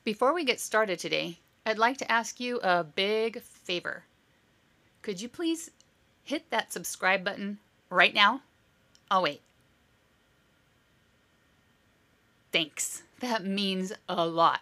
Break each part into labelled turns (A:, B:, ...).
A: Before we get started today, I'd like to ask you a big favor. Could you please hit that subscribe button right now? I'll wait. Thanks. That means a lot.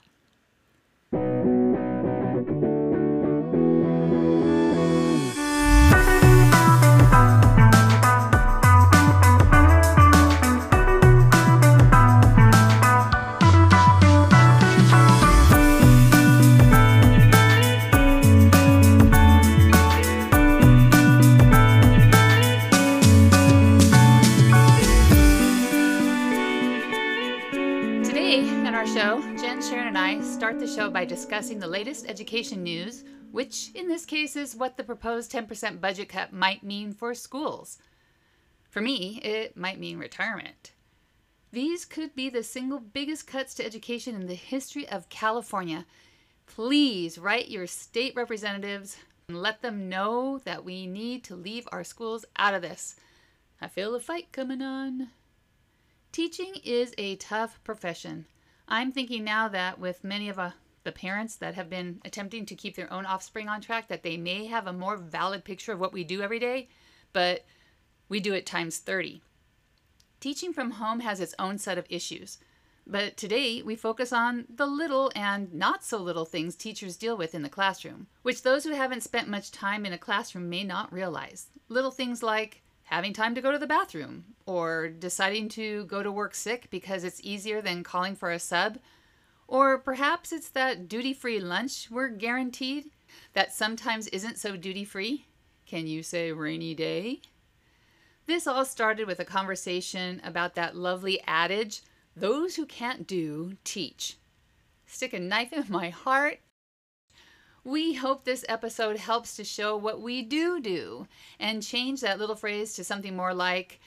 A: Today, in our show, Jen, Sharon, and I start the show by discussing the latest education news, which in this case is what the proposed 10% budget cut might mean for schools. For me, it might mean retirement. These could be the single biggest cuts to education in the history of California. Please write your state representatives and let them know that we need to leave our schools out of this. I feel a fight coming on. Teaching is a tough profession. I'm thinking now that with many of the parents that have been attempting to keep their own offspring on track, that they may have a more valid picture of what we do every day, but we do it times 30. Teaching from home has its own set of issues, but today we focus on the little and not so little things teachers deal with in the classroom, which those who haven't spent much time in a classroom may not realize. Little things like having time to go to the bathroom, or deciding to go to work sick because it's easier than calling for a sub, or perhaps it's that duty-free lunch we're guaranteed that sometimes isn't so duty-free. Can you say rainy day? This all started with a conversation about that lovely adage, those who can't do, teach. Stick a knife in my heart. We hope this episode helps to show what we do and change that little phrase to something more like,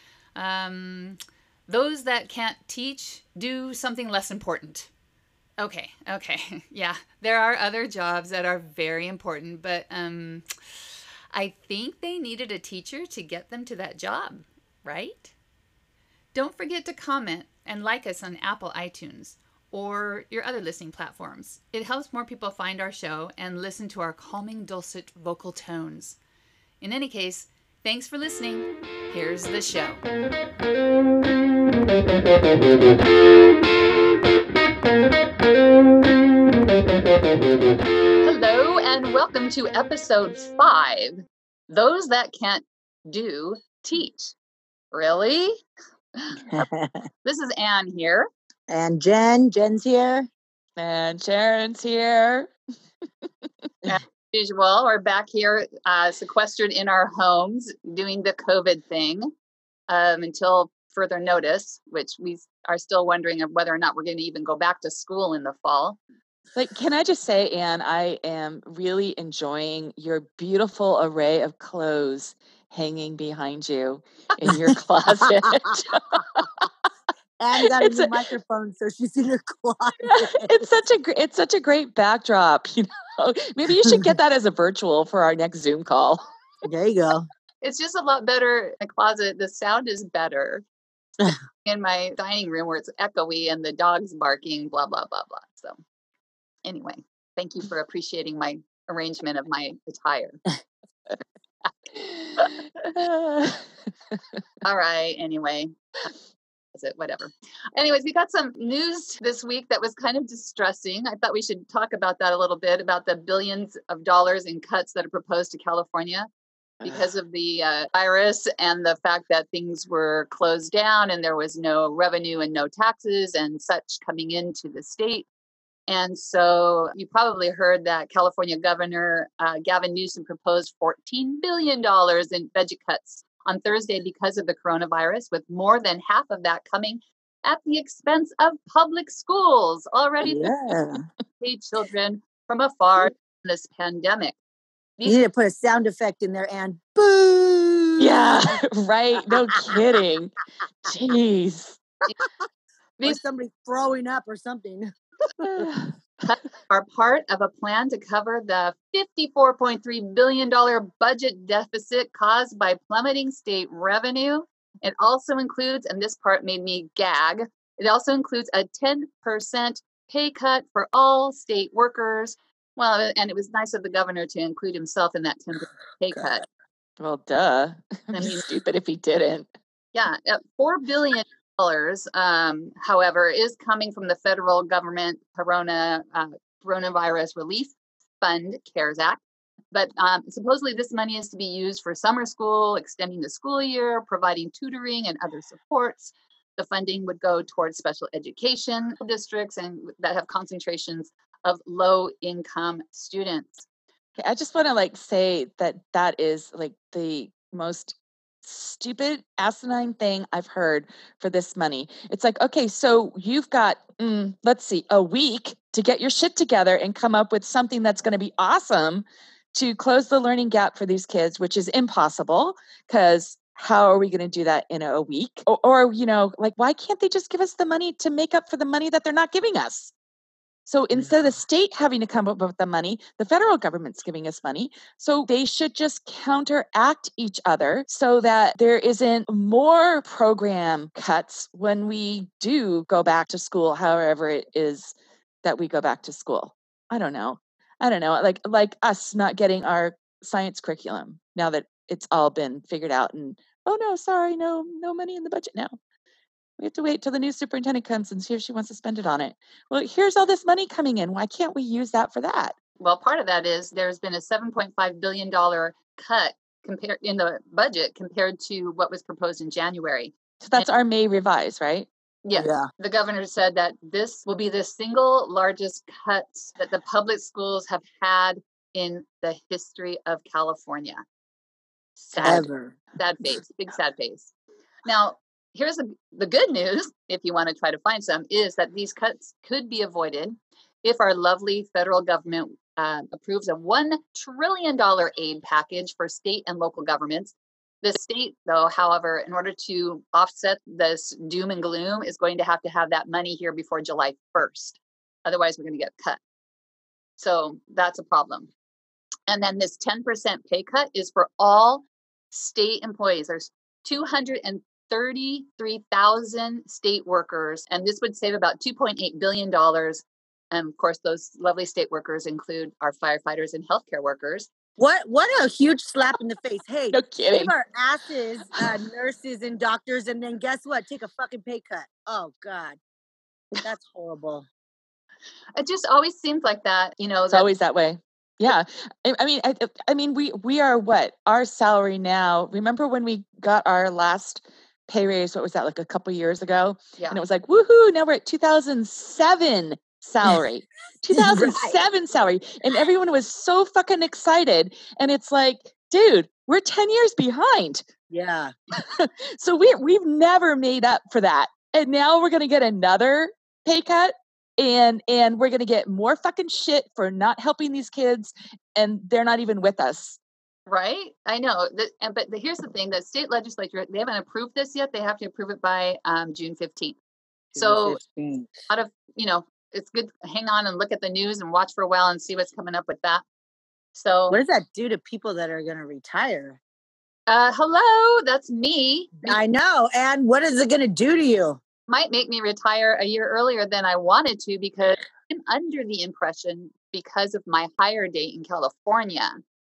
A: those that can't teach do something less important. Okay. Yeah, there are other jobs that are very important, but I think they needed a teacher to get them to that job, right? Don't forget to comment and like us on Apple iTunes or your other listening platforms. It helps more people find our show and listen to our calming, dulcet vocal tones. In any case, thanks for listening. Here's the show. Hello, and welcome to episode 5, Those That Can't Do, Teach. Really? This is Anne here.
B: And Jen's here.
C: And Sharon's here.
A: As usual, we're back here sequestered in our homes doing the COVID thing until further notice, which we are still wondering of whether or not we're going to even go back to school in the fall.
C: Can I just say, Anne, I am really enjoying your beautiful array of clothes hanging behind you in your closet.
B: And got a new microphone, so she's in her closet.
C: It's such a great backdrop. Maybe you should get that as a virtual for our next Zoom call.
B: There you go.
A: It's just a lot better in the closet. The sound is better in my dining room where it's echoey and the dog's barking, blah, blah, blah, blah. So anyway, thank you for appreciating my arrangement of my attire. All right. Anyway. Whatever. Anyways, we got some news this week that was kind of distressing. I thought we should talk about that a little bit, about the billions of dollars in cuts that are proposed to California because of the virus and the fact that things were closed down and there was no revenue and no taxes and such coming into the state. And so you probably heard that California Governor Gavin Newsom proposed $14 billion in budget cuts on Thursday because of the coronavirus, with more than half of that coming at the expense of public schools, already paid children from afar in this pandemic.
B: You need to put a sound effect in there, and boo!
C: Yeah, right. No kidding. Jeez.
B: Or somebody throwing up or something.
A: Are part of a plan to cover the $54.3 billion budget deficit caused by plummeting state revenue. It also includes, and this part made me gag, it also includes a 10% pay cut for all state workers. Well, and it was nice of the governor to include himself in that 10% pay cut.
C: Well, duh.
A: I
C: It'd be
A: mean,
C: stupid if he didn't.
A: yeah, $4 billion, however, is coming from the federal government coronavirus relief fund, CARES Act. But supposedly this money is to be used for summer school, extending the school year, providing tutoring and other supports. The funding would go towards special education districts and that have concentrations of low income students.
C: Okay, I just want to say that is the most stupid, asinine thing I've heard for this money. It's like, okay, so you've got, let's see, a week to get your shit together and come up with something that's going to be awesome to close the learning gap for these kids, which is impossible because how are we going to do that in a week? Or why can't they just give us the money to make up for the money that they're not giving us? So instead of the state having to come up with the money, the federal government's giving us money. So they should just counteract each other so that there isn't more program cuts when we do go back to school, however it is that we go back to school. I don't know. Like us not getting our science curriculum now that it's all been figured out and, oh no, sorry, no money in the budget now. We have to wait till the new superintendent comes and see if she wants to spend it on it. Well, here's all this money coming in. Why can't we use that for that?
A: Well, part of that is there's been a $7.5 billion cut in the budget compared to what was proposed in January.
C: So that's our May revise, right?
A: Yes. Yeah. The governor said that this will be the single largest cuts that the public schools have had in the history of California. Sad.
B: Ever.
A: Sad face. Big sad face. Now, here's the good news, if you want to try to find some, is that these cuts could be avoided if our lovely federal government approves a $1 trillion aid package for state and local governments. The state, though, however, in order to offset this doom and gloom, is going to have that money here before July 1st. Otherwise, we're going to get cut. So that's a problem. And then this 10% pay cut is for all state employees. There's 233,000 state workers, and this would save about $2.8 billion. And of course, those lovely state workers include our firefighters and healthcare workers.
B: What a huge slap in the face. Hey,
C: no kidding.
B: Save our asses, nurses and doctors, and then guess what? Take a fucking pay cut. Oh, God. That's horrible.
A: It just always seems like that,
C: It's always that way. Yeah. I mean, we are what? Our salary now, remember when we got our last pay raise, what was that, like a couple years ago?
A: Yeah.
C: And it was like, woohoo, now we're at 2007 salary. 2007 right. Salary. And everyone was so fucking excited. And it's like, dude, we're 10 years behind.
B: Yeah.
C: So we've never made up for that. And now we're going to get another pay cut. And we're going to get more fucking shit for not helping these kids. And they're not even with us.
A: Right. I know. But here's the thing. The state legislature, they haven't approved this yet. They have to approve it by June 15th. So out of, it's good to hang on and look at the news and watch for a while and see what's coming up with that. So
B: what does that do to people that are going to retire?
A: Hello, that's me.
B: I know. And what is it going to do to you?
A: Might make me retire a year earlier than I wanted to because I'm under the impression because of my hire date in California.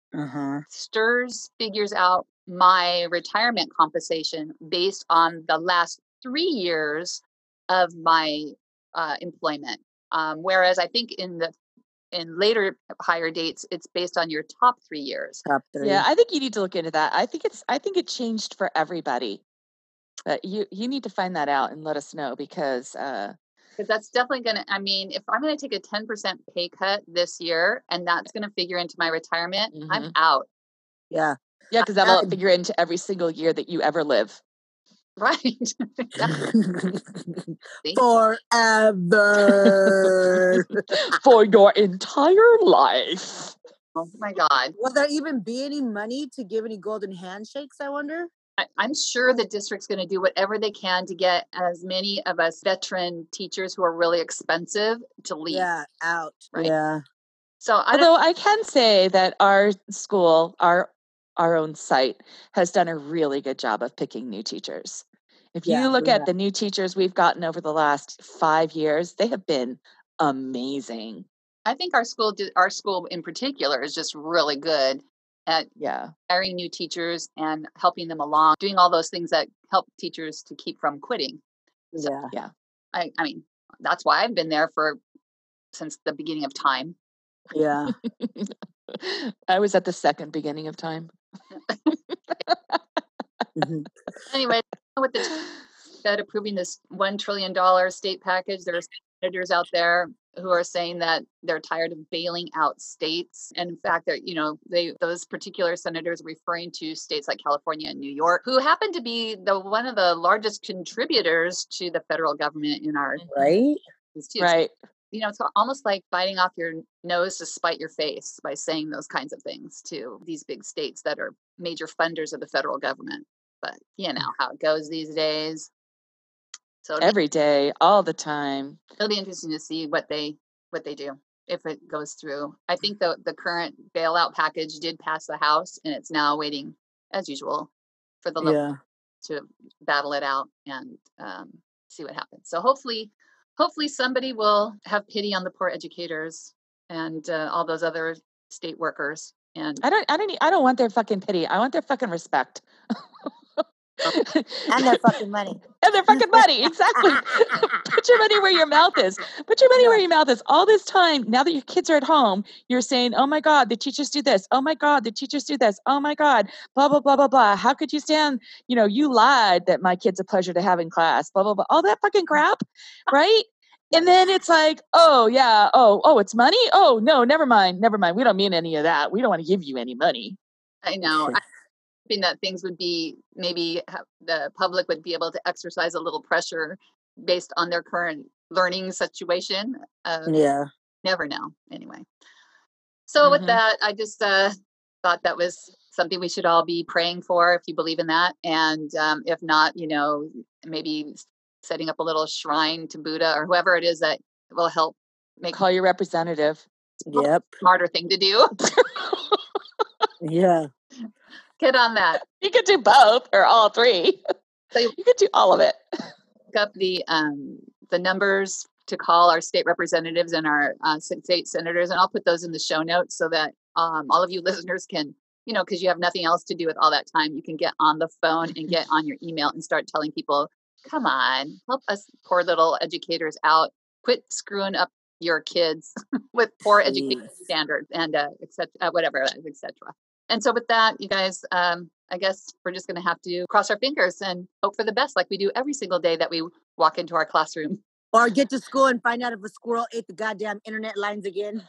A: STRS figures out my retirement compensation based on the last 3 years of my employment. Whereas I think in later hire dates, it's based on your top 3 years.
B: Top 3.
C: Yeah, I think you need to look into that. I think it changed for everybody. But you need to find that out and let us know because
A: that's definitely going to, if I'm going to take a 10% pay cut this year and that's going to figure into my retirement, I'm out.
B: Yeah.
C: Yeah, because that'll figure into every single year that you ever live.
A: Right.
B: Forever.
C: For your entire life.
A: Oh my God.
B: Will there even be any money to give any golden handshakes, I wonder?
A: I'm sure the district's going to do whatever they can to get as many of us veteran teachers who are really expensive to leave.
B: Yeah, out.
A: Right?
B: Yeah.
A: So
C: although I can say that our school, our own site, has done a really good job of picking new teachers. If you look at the new teachers we've gotten over the last 5 years, they have been amazing.
A: I think our school in particular is just really good at
C: Yeah.
A: hiring new teachers and helping them along, doing all those things that help teachers to keep from quitting. So
B: Yeah.
C: Yeah.
A: I mean, that's why I've been there since the beginning of time.
B: Yeah.
C: I was at the second beginning of time.
B: Mhm.
A: Anyway, with the Fed approving this $1 trillion state package, there are senators out there who are saying that they're tired of bailing out states. And in fact, those particular senators referring to states like California and New York, who happen to be one of the largest contributors to the federal government in our
B: Right?
A: too.
C: Right.
A: It's almost like biting off your nose to spite your face by saying those kinds of things to these big states that are major funders of the federal government. But you know how it goes these days. So
C: Every day, all the time.
A: it'll be interesting to see what they do if it goes through. I think the current bailout package did pass the House, and it's now waiting, as usual, for the
B: Yeah.
A: to battle it out and see what happens. So hopefully somebody will have pity on the poor educators and all those other state workers. And
C: I don't want their fucking pity. I want their fucking respect.
B: And their fucking money.
C: And their fucking money. Exactly. Put your money where your mouth is. Put your money where your mouth is. All this time, now that your kids are at home, you're saying, oh my God, the teachers do this. Oh my God, the teachers do this. Oh my God, blah, blah, blah, blah, blah. How could you stand? You lied that my kid's a pleasure to have in class, blah, blah, blah. All that fucking crap, right? And then it's like, oh yeah, oh, it's money? Oh no, never mind. We don't mean any of that. We don't want to give you any money.
A: I know. Hoping that things would be maybe the public would be able to exercise a little pressure based on their current learning situation.
B: Yeah.
A: Never know. Anyway, so with that, I just thought that was something we should all be praying for if you believe in that, and if not, maybe setting up a little shrine to Buddha or whoever it is that will help make
C: Call your representative.
B: Yep.
A: smarter thing to do.
B: Yeah.
A: Get on that.
C: You could do both or all three.
A: So
C: you could do all of it.
A: Look up the numbers to call our state representatives and our state senators, and I'll put those in the show notes so that all of you listeners can, because you have nothing else to do with all that time, you can get on the phone and get on your email and start telling people, come on, help us poor little educators out. Quit screwing up your kids with poor education standards and whatever, etc. And so with that, you guys, I guess we're just going to have to cross our fingers and hope for the best like we do every single day that we walk into our classroom.
B: Or get to school and find out if a squirrel ate the goddamn internet lines again.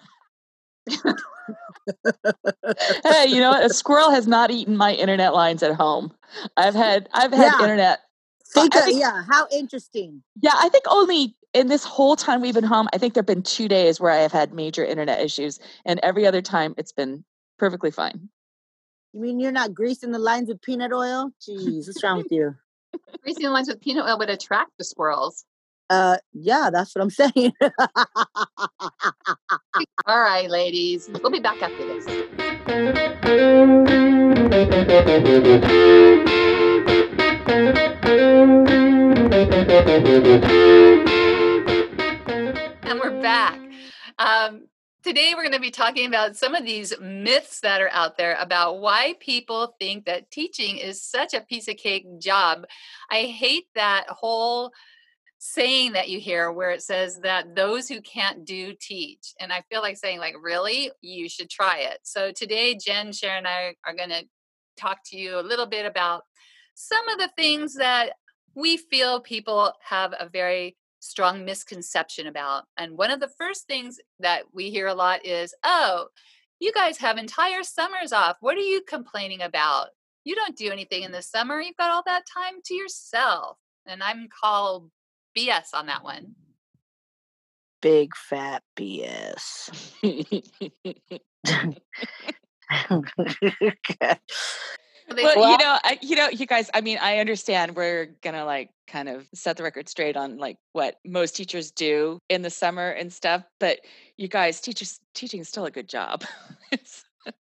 C: Hey, you know what? A squirrel has not eaten my internet lines at home. I've had internet.
B: How interesting.
C: Yeah, I think only in this whole time we've been home, I think there've been 2 days where I have had major internet issues, and every other time it's been perfectly fine.
B: You mean you're not greasing the lines with peanut oil? Jeez, what's wrong with you?
A: Greasing the lines with peanut oil would attract the squirrels.
B: Yeah, that's what I'm saying.
A: All right, ladies. We'll be back after this. And we're back. Today we're going to be talking about some of these myths that are out there about why people think that teaching is such a piece of cake job. I hate that whole saying that you hear where it says that those who can't do teach. And I feel like saying, like, really? You should try it. So today, Jen, Sharon, and I are going to talk to you a little bit about some of the things that we feel people have a very strong misconception about. And one of the first things that we hear a lot is, oh, you guys have entire summers off. What are you complaining about? You don't do anything in the summer. You've got all that time to yourself. And I'm called BS on that one.
B: Big fat BS.
C: Well, you guys, I mean, I understand we're going to like kind of set the record straight on like what most teachers do in the summer and stuff. But you guys, teaching is still a good job.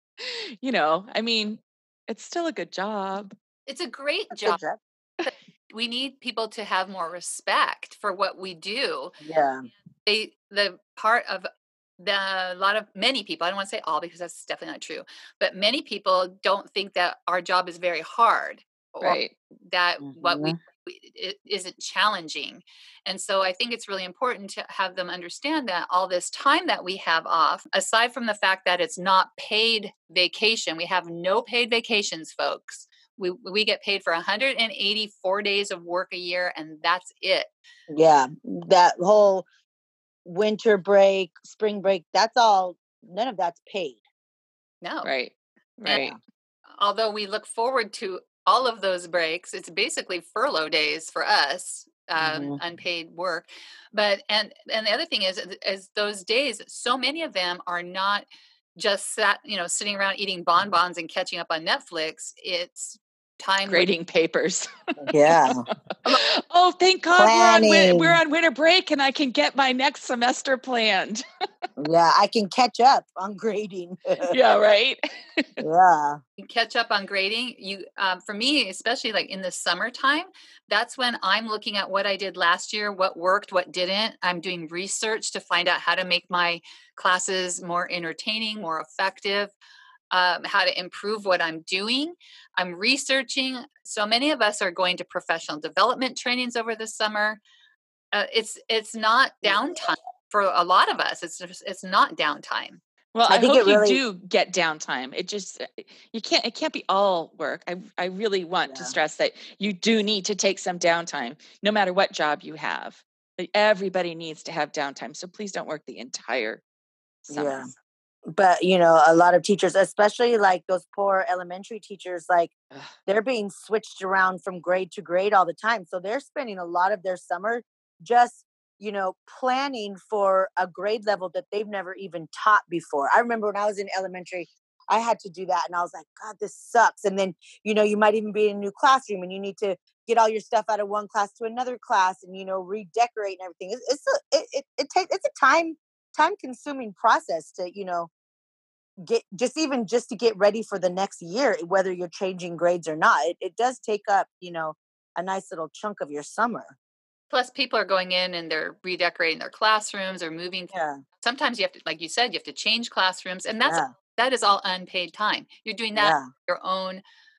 C: I mean, it's still a good job.
A: It's a great job. we need people to have more respect for what we do.
B: Yeah.
A: The part of many people, I don't want to say all because that's definitely not true, but many people don't think that our job is very hard, or
C: Right.
A: that what
B: Mhm.
A: it isn't challenging. And so I think it's really important to have them understand that all this time that we have off, aside from the fact that it's not paid vacation, we have no paid vacations, folks. We get paid for 184 days of work a year, and that's it.
B: Yeah. That whole winter break, spring break, that's all, none of that's paid.
A: No.
C: Right.
A: And
C: Right.
A: although we look forward to all of those breaks, it's basically furlough days for us,
B: Mhm.
A: unpaid work. But and the other thing is those days, so many of them are not just sitting around eating bonbons and catching up on Netflix. It's time with
C: Grading papers.
B: Yeah.
C: Oh, thank God we're
B: Planning.
C: on winter break and I can get my next semester planned.
B: Yeah, I can catch up on grading.
C: Yeah, right.
B: Yeah.
A: catch up on grading. For me, especially like in the summertime, that's when I'm looking at what I did last year, what worked, what didn't. I'm doing research to find out how to make my classes more entertaining, more effective, how to improve what I'm doing. I'm researching. So many of us are going to professional development trainings over the summer. It's not downtime for a lot of us. It's not downtime.
C: Well,
B: I
C: I
B: think
C: hope
B: it
C: you
B: really,
C: do get downtime. It just it can't be all work. I really want to
B: yeah.
C: stress that you do need to take some downtime, no matter what job you have. Like, everybody needs to have downtime. So please don't work the entire
B: Yeah.
C: summer.
B: But, a lot of teachers, especially like those poor elementary teachers, like
C: Ugh,
B: they're being switched around from grade to grade all the time. So they're spending a lot of their summer just, planning for a grade level that they've never even taught before. I remember when I was in elementary, I had to do that and I was like, God, this sucks. And then, you might even be in a new classroom and you need to get all your stuff out of one class to another class and, redecorate and everything. It's a time consuming process to, get just to get ready for the next year, whether you're changing grades or not. It does take up, a nice little chunk of your summer.
A: Plus, people are going in and they're redecorating their classrooms or moving.
B: Yeah.
A: Sometimes you have to, like you said, you have to change classrooms, and
B: Yeah.
A: that is all unpaid time. You're doing that
B: Yeah.
A: your own,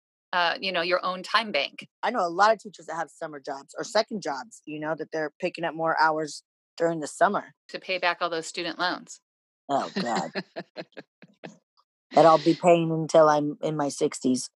A: your own time bank
B: I know a lot of teachers that have summer jobs or second jobs, that they're picking up more hours during the summer.
A: to pay back all those student loans.
B: Oh God. That I'll be paying until I'm in my 60s.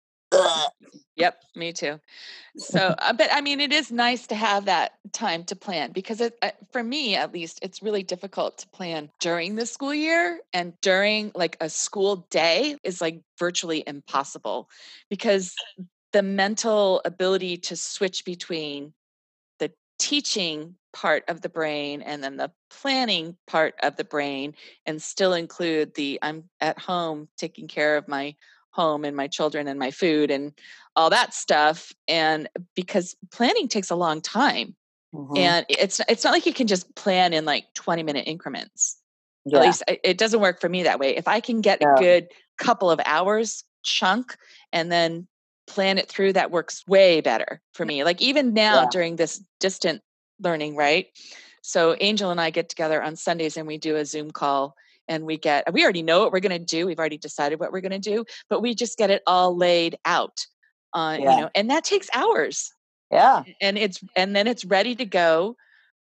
C: Yep, me too. So, but I mean, it is nice to have that time to plan because for me, at least, it's really difficult to plan during the school year, and during like a school day is like virtually impossible because the mental ability to switch between the teaching part of the brain and then the planning part of the brain and still include the I'm at home taking care of my home and my children and my food and all that stuff. And because planning takes a long time,
B: Hmm.
C: and it's not like you can just plan in like 20-minute increments. At
B: Yeah.
C: least it doesn't work for me that way. If I can get a
B: No.
C: good couple of hours chunk and then plan it through, that works way better for me. Like even now
B: Yeah.
C: during this distant learning, right? So Angel and I get together on Sundays and we do a Zoom call, and we already know what we're going to do. We've already decided what we're going to do, but we just get it all laid out,
B: Yeah.
C: and that takes hours,
B: Yeah.
C: and then it's ready to go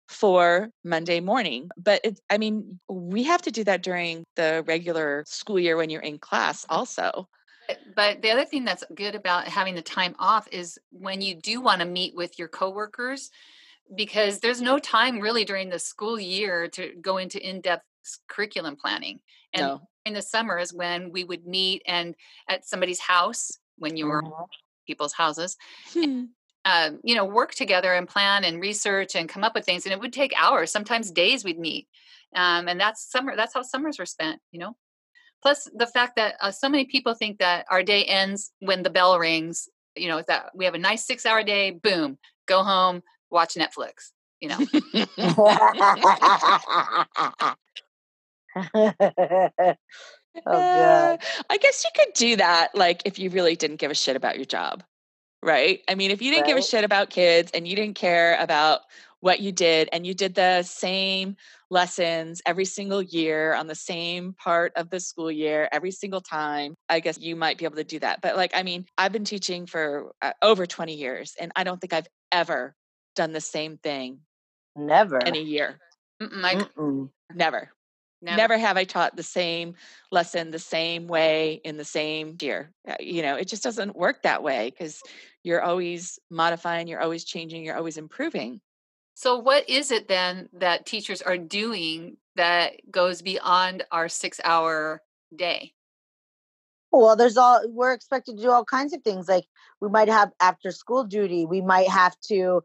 C: for Monday morning. But I mean, we have to do that during the regular school year when you're in class also.
A: But the other thing that's good about having the time off is when you do want to meet with your coworkers, because there's no time really during the school year to go into in-depth curriculum planning. And
C: No.
A: in the summer is when we would meet and at somebody's house when you were
B: Mhm.
A: people's houses,
C: Hmm.
A: work together and plan and research and come up with things. And it would take hours, sometimes days we'd meet. And that's summer. That's how summers were spent. Plus the fact that so many people think that our day ends when the bell rings, that we have a nice 6-hour day, boom, go home, watch Netflix, you know.
B: Oh God.
C: I guess you could do that, like if you really didn't give a shit about your job. right? I mean, if you didn't give a
B: Right.
C: shit about kids and you didn't care about what you did and you did the same lessons every single year on the same part of the school year every single time, I guess you might be able to do that. But like, I mean, I've been teaching for over 20 years and I don't think I've ever done the same thing
B: Never.
C: in a year.
B: Mm-mm.
C: Never.
A: Never.
C: Never have I taught the same lesson the same way in the same year. You know, it just doesn't work that way because you're always modifying, you're always changing, you're always improving.
A: So what is it then that teachers are doing that goes beyond our 6-hour day?
B: Well, we're expected to do all kinds of things. Like we might have after school duty. We might have to,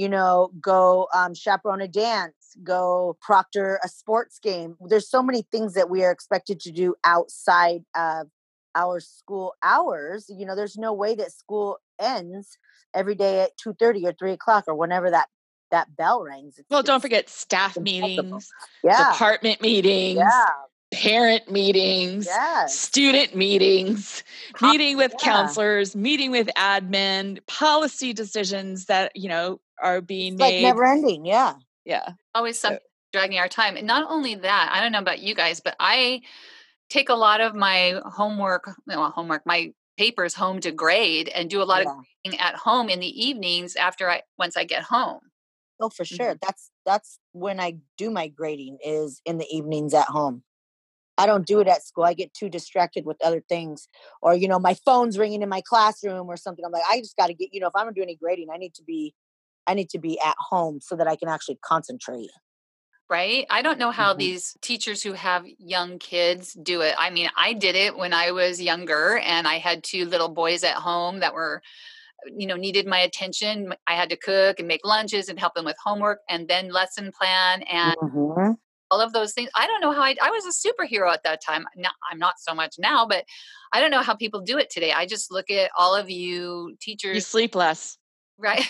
B: go chaperone a dance, go proctor a sports game. There's so many things that we are expected to do outside of our school hours. There's no way that school ends every day at 2:30 or 3 o'clock or whenever that bell rings. It's,
C: Well, don't
B: it's
C: forget staff
B: impossible.
C: meetings,
B: Yeah,
C: department meetings,
B: yeah,
C: parent meetings,
B: yes,
C: student meetings, meeting with
B: yeah.
C: counselors, meeting with admin, policy decisions that, are being
B: It's like
C: made.
B: never ending. Yeah.
C: Yeah.
A: Always
C: So,
A: something dragging our time. And not only that, I don't know about you guys, but I take a lot of my my papers home to grade and do a lot of
B: Yeah.
A: grading at home in the evenings once I get home.
B: Oh, for sure.
C: mhm.
B: That's when I do my grading is in the evenings at home. I don't do it at school. I get too distracted with other things, or my phone's ringing in my classroom or something. I'm like, I just got to get. If I'm gonna do any grading, I need to be at home so that I can actually concentrate.
A: Right? I don't know how
B: Mhm.
A: these teachers who have young kids do it. I mean, I did it when I was younger and I had two little boys at home that were, needed my attention. I had to cook and make lunches and help them with homework and then lesson plan and
B: Mhm.
A: all of those things. I don't know how I was a superhero at that time. Now, I'm not so much now, but I don't know how people do it today. I just look at all of you
C: You
A: teachers,
C: sleep less.
A: right?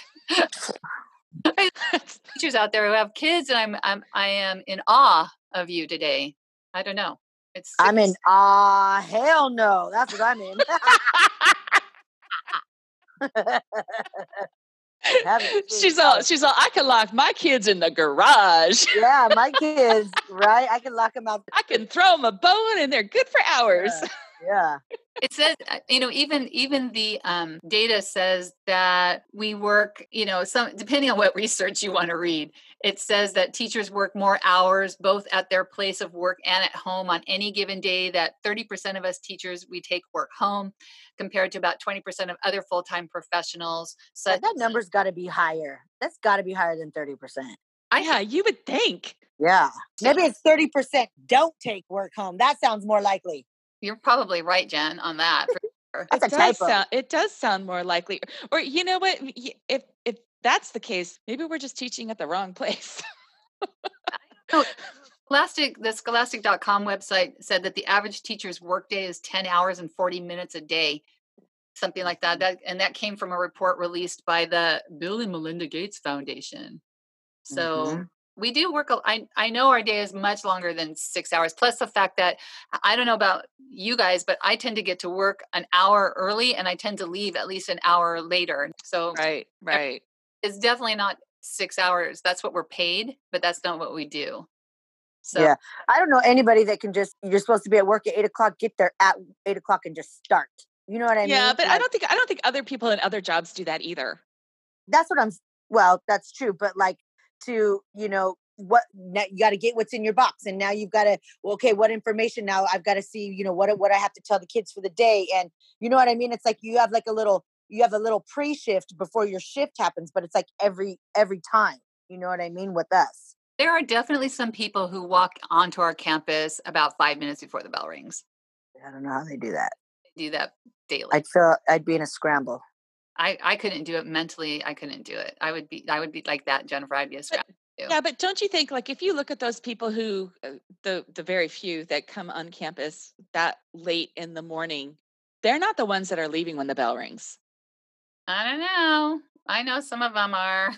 A: Teachers out there who have kids, and I am in awe of you today. I don't know. It's
B: I'm in. Ah, hell no. That's what I'm in. Haven't changed.
C: she's all, I can lock my kids in the garage.
B: Yeah, my kids, right? I can lock them out.
C: I can throw them a bone and they're good for hours.
B: Yeah. Yeah.
A: It says, even the data says that we work, some depending on what research you want to read, it says that teachers work more hours both at their place of work and at home on any given day. That 30% of us teachers we take work home, compared to about 20% of other full-time professionals.
B: Yeah,
A: Such
B: that number's got to be higher. That's got to be higher than 30%.
A: I
C: Yeah,
A: think
C: you would think.
B: Yeah. Maybe it's 30% don't take work home. That sounds more likely.
A: you're probably right, Jen, on that for sure.
B: That's a typo.
C: It does sound more likely. Or you know what? If that's the case, maybe we're just teaching at the wrong place.
A: No, the scholastic.com website said that the average teacher's workday is 10 hours and 40 minutes a day, something like that. That came from a report released by the Bill and Melinda Gates Foundation. So
B: Mhm.
A: we do work. I know our day is much longer than 6 hours. Plus the fact that I don't know about you guys, but I tend to get to work an hour early and I tend to leave at least an hour later. So
C: Right, right.
A: it's definitely not 6 hours. That's what we're paid, but that's not what we do. So
B: Yeah. I don't know anybody that can you're supposed to be at work at 8 o'clock, get there at 8 o'clock and just start. You know what I
C: Yeah,
B: mean?
C: but
B: Like,
C: I don't think other people in other jobs do that either.
B: that's what well, that's true. But like you got to get what's in your box. And now you've got to, well, okay, what information now I've got to see, what I have to tell the kids for the day. And you know what I mean? It's like you have a little pre-shift before your shift happens, but it's like every time, you know what I mean? With us.
A: there are definitely some people who walk onto our campus about 5 minutes before the bell rings.
B: I don't know how they do that.
A: They do that daily.
B: I'd be in a scramble.
A: I couldn't do it mentally. I couldn't do it. I would be like that, Jennifer. I'd be a scrap too.
C: Yeah, but don't you think, like, if you look at those people who, the very few that come on campus that late in the morning, they're not the ones that are leaving when the bell rings.
A: I don't know. I know some of them are.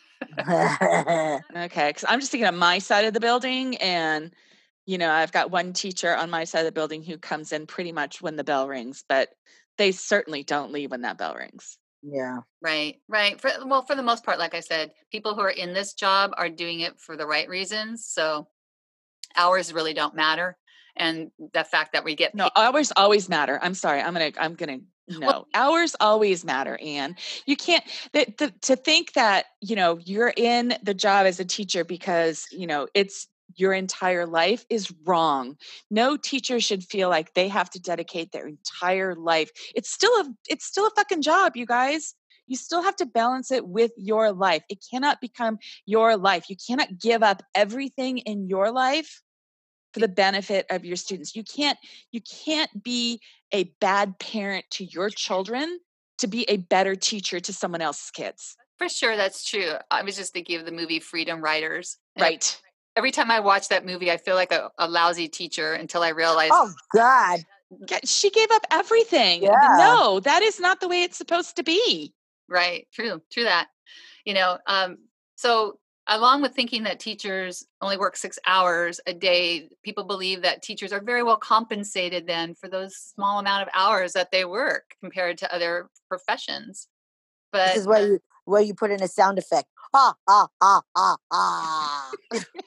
C: Okay, because I'm just thinking of my side of the building, and I've got one teacher on my side of the building who comes in pretty much when the bell rings, but they certainly don't leave when that bell rings.
B: Yeah.
A: Right, right. For the most part, like I said, people who are in this job are doing it for the right reasons. So hours really don't matter. And the fact that we get
C: No,
A: paid.
C: hours always matter. I'm sorry.
A: Well,
C: no, hours always matter, Anne. You can't, to think that, you're in the job as a teacher because, it's your entire life is wrong. No teacher should feel like they have to dedicate their entire life. It's still a fucking job, you guys. You still have to balance it with your life. It cannot become your life. You cannot give up everything in your life for the benefit of your students. You can't be a bad parent to your children to be a better teacher to someone else's kids.
A: for sure, that's true. I was just thinking of the movie Freedom Writers. And
C: Right.
A: every time I watch that movie, I feel like a lousy teacher until I realize,
B: Oh God.
C: She gave up everything.
B: Yeah.
C: No, that is not the way it's supposed to be.
A: right, true that. You know, so along with thinking that teachers only work 6 hours a day, people believe that teachers are very well compensated then for those small amount of hours that they work compared to other professions.
B: This
A: But
B: is where you put in a sound effect. Ha ha ha ha ha.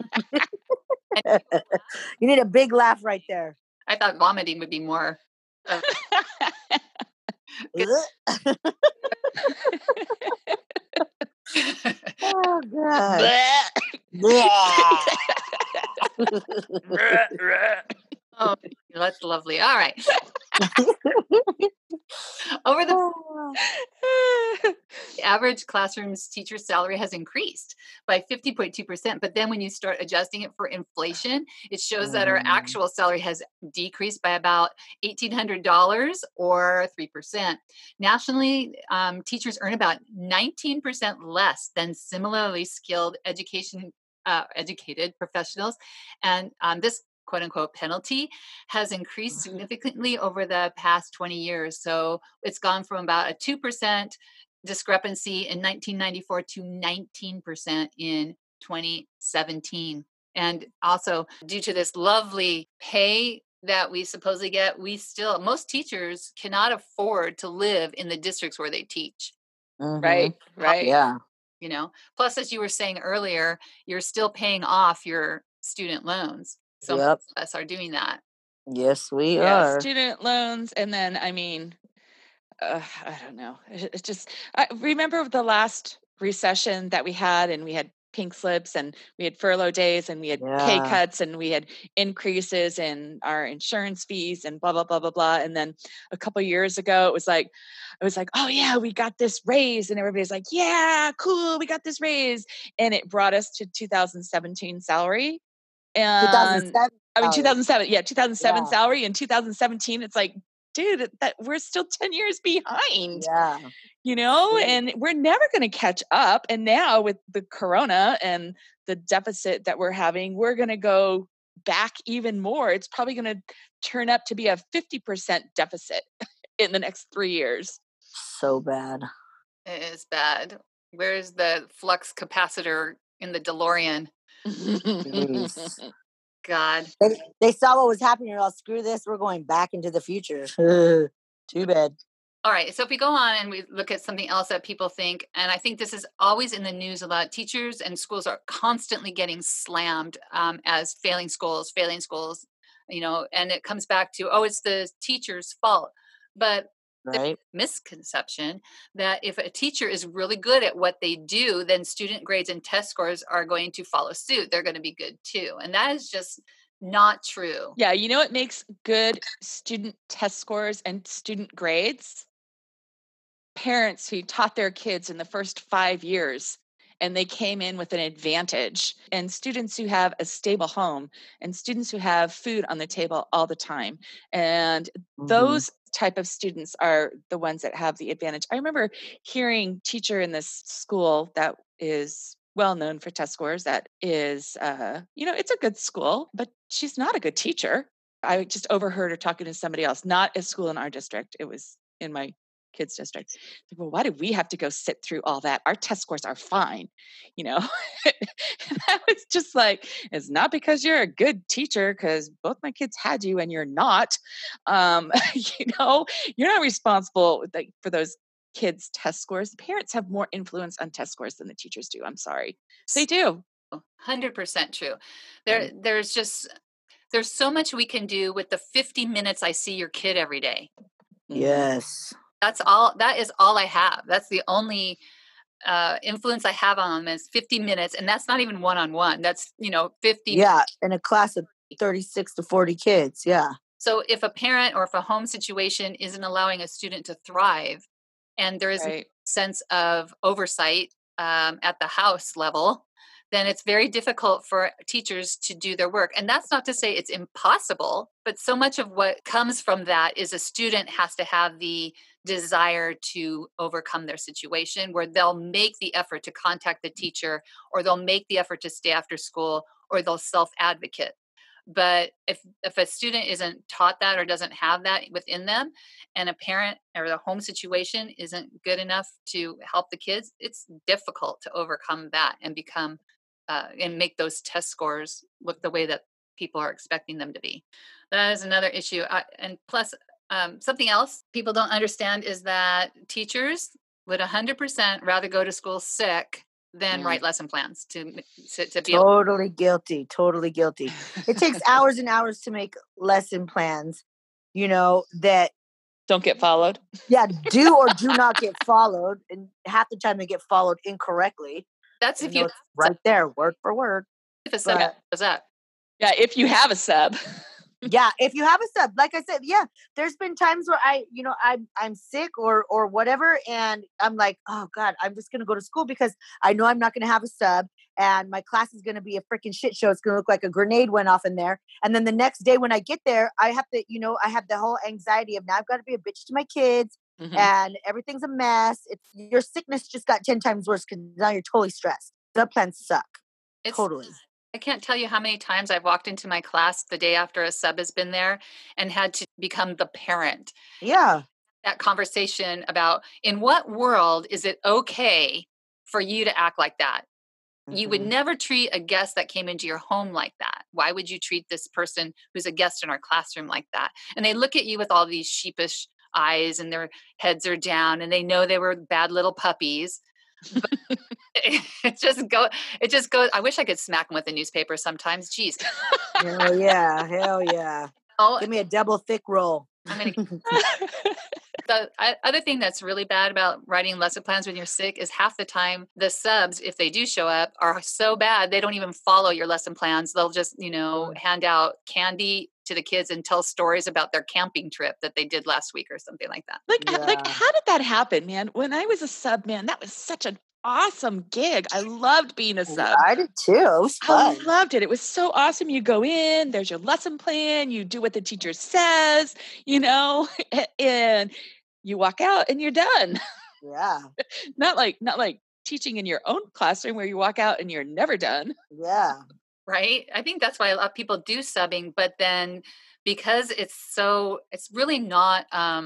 B: You need a big laugh right there.
A: I thought vomiting would be more of
B: Oh God.
C: Blech.
A: oh, that's lovely. All right. Over the average classroom's teacher salary has increased by 50.2%. But then when you start adjusting it for inflation, it shows that our
B: Mm.
A: actual salary has decreased by about $1,800 or 3%. Nationally, teachers earn about 19% less than similarly skilled educated professionals. And this quote unquote penalty has increased significantly over the past 20 years. So it's gone from about a 2% discrepancy in 1994 to 19% in 2017. And also, due to this lovely pay that we supposedly get, most teachers cannot afford to live in the districts where they teach,
C: Right, right.
B: Yeah.
A: Plus, as you were saying earlier, you're still paying off your student loans. So most
B: Yep.
A: of us are doing that.
B: Yes, we
C: Yeah,
B: are.
C: student loans. And then, I don't know. It's just, I remember the last recession that we had, and we had pink slips, and we had furlough days, and we had pay
B: Yeah.
C: cuts, and we had increases in our insurance fees, and blah blah blah blah blah. And then a couple years ago, it was like, oh yeah, we got this raise, and everybody's like, yeah, cool, we got this raise, and it brought us to 2017 salary, and
B: 2007 salary.
C: 2007, yeah, 2007
B: Yeah.
C: salary. In 2017, it's like, dude, that we're still 10 years behind,
B: Yeah. True.
C: and we're never going to catch up. And now with the corona and the deficit that we're having, we're going to go back even more. It's probably going to turn up to be a 50% deficit in the next 3 years.
B: So bad.
A: It is bad. Where's the flux capacitor in the DeLorean?
B: Jeez.
A: God.
B: They saw what was happening. Oh, screw this. We're going back into the future. Too bad.
A: All right. So if we go on and we look at something else that people think, and I think this is always in the news a lot, teachers and schools are constantly getting slammed as failing schools, and it comes back to, oh, it's the teacher's fault. But
B: Right.
A: misconception that if a teacher is really good at what they do, then student grades and test scores are going to follow suit. They're going to be good too. And that is just not true.
C: Yeah, you know what makes good student test scores and student grades? Parents who taught their kids in the first 5 years, and they came in with an advantage, and students who have a stable home, and students who have food on the table all the time. And
B: Mhm.
C: those type of students are the ones that have the advantage. I remember hearing teacher in this school that is well known for test scores, that is it's a good school, but she's not a good teacher. I just overheard her talking to somebody else, not a school in our district. It was in my kids district. Like, well, why do we have to go sit through all that? Our test scores are fine, you know. And I was just like, it's not because you're a good teacher, because both my kids had you and you're not. You're not responsible for those kids' test scores. The parents have more influence on test scores than the teachers do. I'm sorry. They do.
A: 100% true. There's so much we can do with the 50 minutes I see your kid every day.
B: Yes.
A: That is all I have. That's the only influence I have on them is 50 minutes. And that's not even one-on-one. That's, 50.
B: Yeah. In a class of 36 to 40 kids. Yeah.
A: So if a parent or if a home situation isn't allowing a student to thrive and there is a sense of oversight at the house level, then it's very difficult for teachers to do their work. And that's not to say it's impossible, but so much of what comes from that is a student has to have the desire to overcome their situation where they'll make the effort to contact the teacher or they'll make the effort to stay after school or they'll self-advocate. But if a student isn't taught that or doesn't have that within them and a parent or the home situation isn't good enough to help the kids, it's difficult to overcome that and become and make those test scores look the way that people are expecting them to be. That is another issue. And plus, something else people don't understand is that teachers would 100% rather go to school sick than write lesson plans to be
B: totally guilty. Totally guilty. It takes hours and hours to make lesson plans, that
C: don't get followed.
B: Yeah, do or do not get followed, and half the time they get followed incorrectly.
A: That's if you
B: right there, word for word.
A: If a sub does that.
C: Yeah, if you have a sub.
B: Yeah, if you have a sub, like I said, yeah, there's been times where I'm sick or whatever, and I'm like, oh God, I'm just gonna go to school because I know I'm not gonna have a sub, and my class is gonna be a freaking shit show. It's gonna look like a grenade went off in there. And then the next day when I get there, I have to, I have the whole anxiety of now I've got to be a bitch to my kids, and everything's a mess. Your sickness just got 10 times worse because now you're totally stressed. Sub plans suck. Totally.
A: I can't tell you how many times I've walked into my class the day after a sub has been there and had to become the parent.
B: Yeah.
A: That conversation about in what world is it okay for you to act like that? You would never treat a guest that came into your home like that. Why would you treat this person who's a guest in our classroom like that? And they look at you with all these sheepish eyes and their heads are down and they know they were bad little puppies. But it just goes. I wish I could smack them with a newspaper sometimes. Jeez.
B: Hell yeah. Oh, give me a double thick roll.
A: The other thing that's really bad about writing lesson plans when you're sick is half the time the subs, if they do show up, are so bad they don't even follow your lesson plans. They'll just, hand out candy to the kids and tell stories about their camping trip that they did last week or something like that.
C: Like how did that happen, man? When I was a sub, man, that was such an awesome gig. I loved being a sub.
B: I did too. It was fun.
C: I loved it. It was so awesome. You go in, there's your lesson plan, you do what the teacher says, and you walk out and you're done.
B: Yeah.
C: not like teaching in your own classroom where you walk out and you're never done.
B: Yeah.
A: Right. I think that's why a lot of people do subbing, but then because it's really not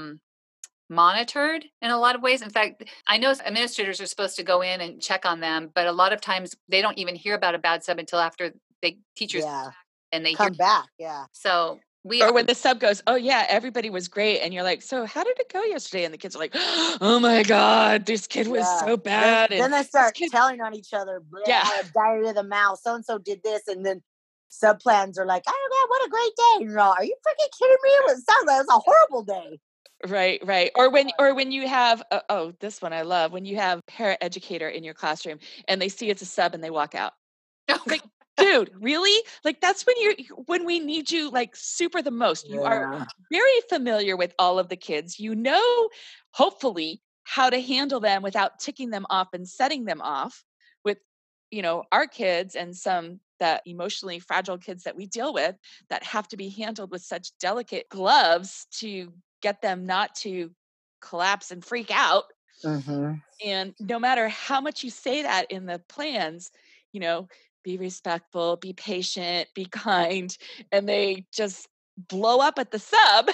A: monitored in a lot of ways. In fact, I know administrators are supposed to go in and check on them, but a lot of times they don't even hear about a bad sub until after teachers and they
B: come back. Yeah.
A: So
C: when the sub goes, oh yeah, everybody was great. And you're like, so how did it go yesterday? And the kids are like, oh my God, this kid was so bad.
B: Then they start telling on each other. Diary of the mouth. So-and-so did this. And then sub plans are like, oh God, what a great day. And are you freaking kidding me? It sounds like it was a horrible day.
C: Right. Or when you have, this one I love, when you have parent educator in your classroom and they see it's a sub and they walk out. Like, dude, really? Like that's when we need you like super the most. You are very familiar with all of the kids. Hopefully how to handle them without ticking them off and setting them off with, our kids and some that emotionally fragile kids that we deal with that have to be handled with such delicate gloves to get them not to collapse and freak out. And no matter how much you say that in the plans, be respectful, be patient, be kind, and they just blow up at the sub.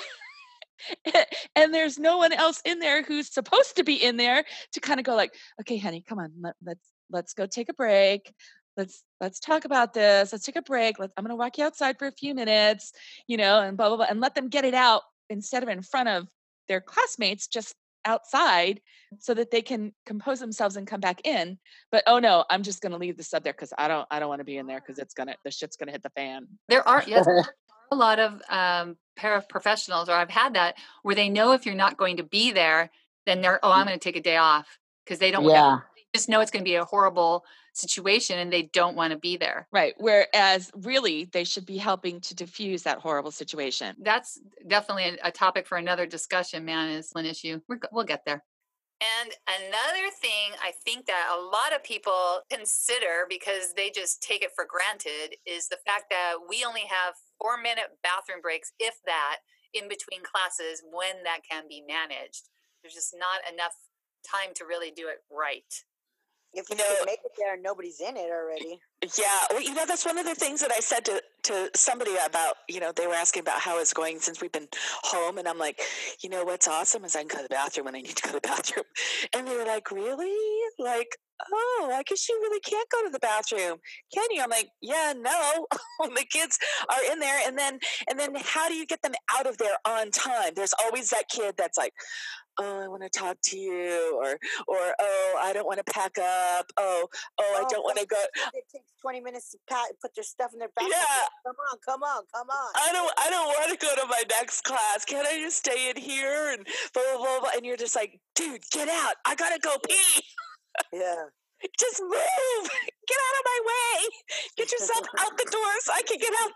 C: And there's no one else in there who's supposed to be in there to kind of go like, okay, honey, come on, let's go take a break. Let's talk about this. Let's take a break. I'm going to walk you outside for a few minutes, and blah, blah, blah, and let them get it out instead of in front of their classmates, just outside so that they can compose themselves and come back in. But oh no, I'm just going to leave the sub there because I don't want to be in there because the shit's going to hit the fan.
A: There are, yes, a lot of paraprofessionals, or I've had that, where they know if you're not going to be there, then I'm going to take a day off, because they don't
B: Yeah.
A: they just know it's going to be a horrible situation and they don't want to be there.
C: Right. Whereas really they should be helping to diffuse that horrible situation.
A: That's definitely a topic for another discussion, man. Is an issue. We'll get there. And another thing I think that a lot of people consider, because they just take it for granted, is the fact that we only have 4-minute bathroom breaks, if that, in between classes, when that can be managed. There's just not enough time to really do it right.
B: If you can make it there and nobody's in it already.
D: Yeah, well, that's one of the things that I said to somebody about, they were asking about how it's going since we've been home. And I'm like, what's awesome is I can go to the bathroom when I need to go to the bathroom. And they were like, really? Like, oh, I guess you really can't go to the bathroom, can you? I'm like, yeah, no. The kids are in there. And then how do you get them out of there on time? There's always that kid that's like, oh, I want to talk to you, or oh, I don't want to pack up. Oh, I don't want to go.
B: It takes 20 minutes to put their stuff in their backpack.
D: Yeah.
B: Come on.
D: I don't want to go to my next class. Can I just stay in here and blah, blah, blah, blah. And you're just like, dude, get out. I got to go pee.
B: Yeah.
D: Just move. Get out of my way. Get yourself out the door so I can get out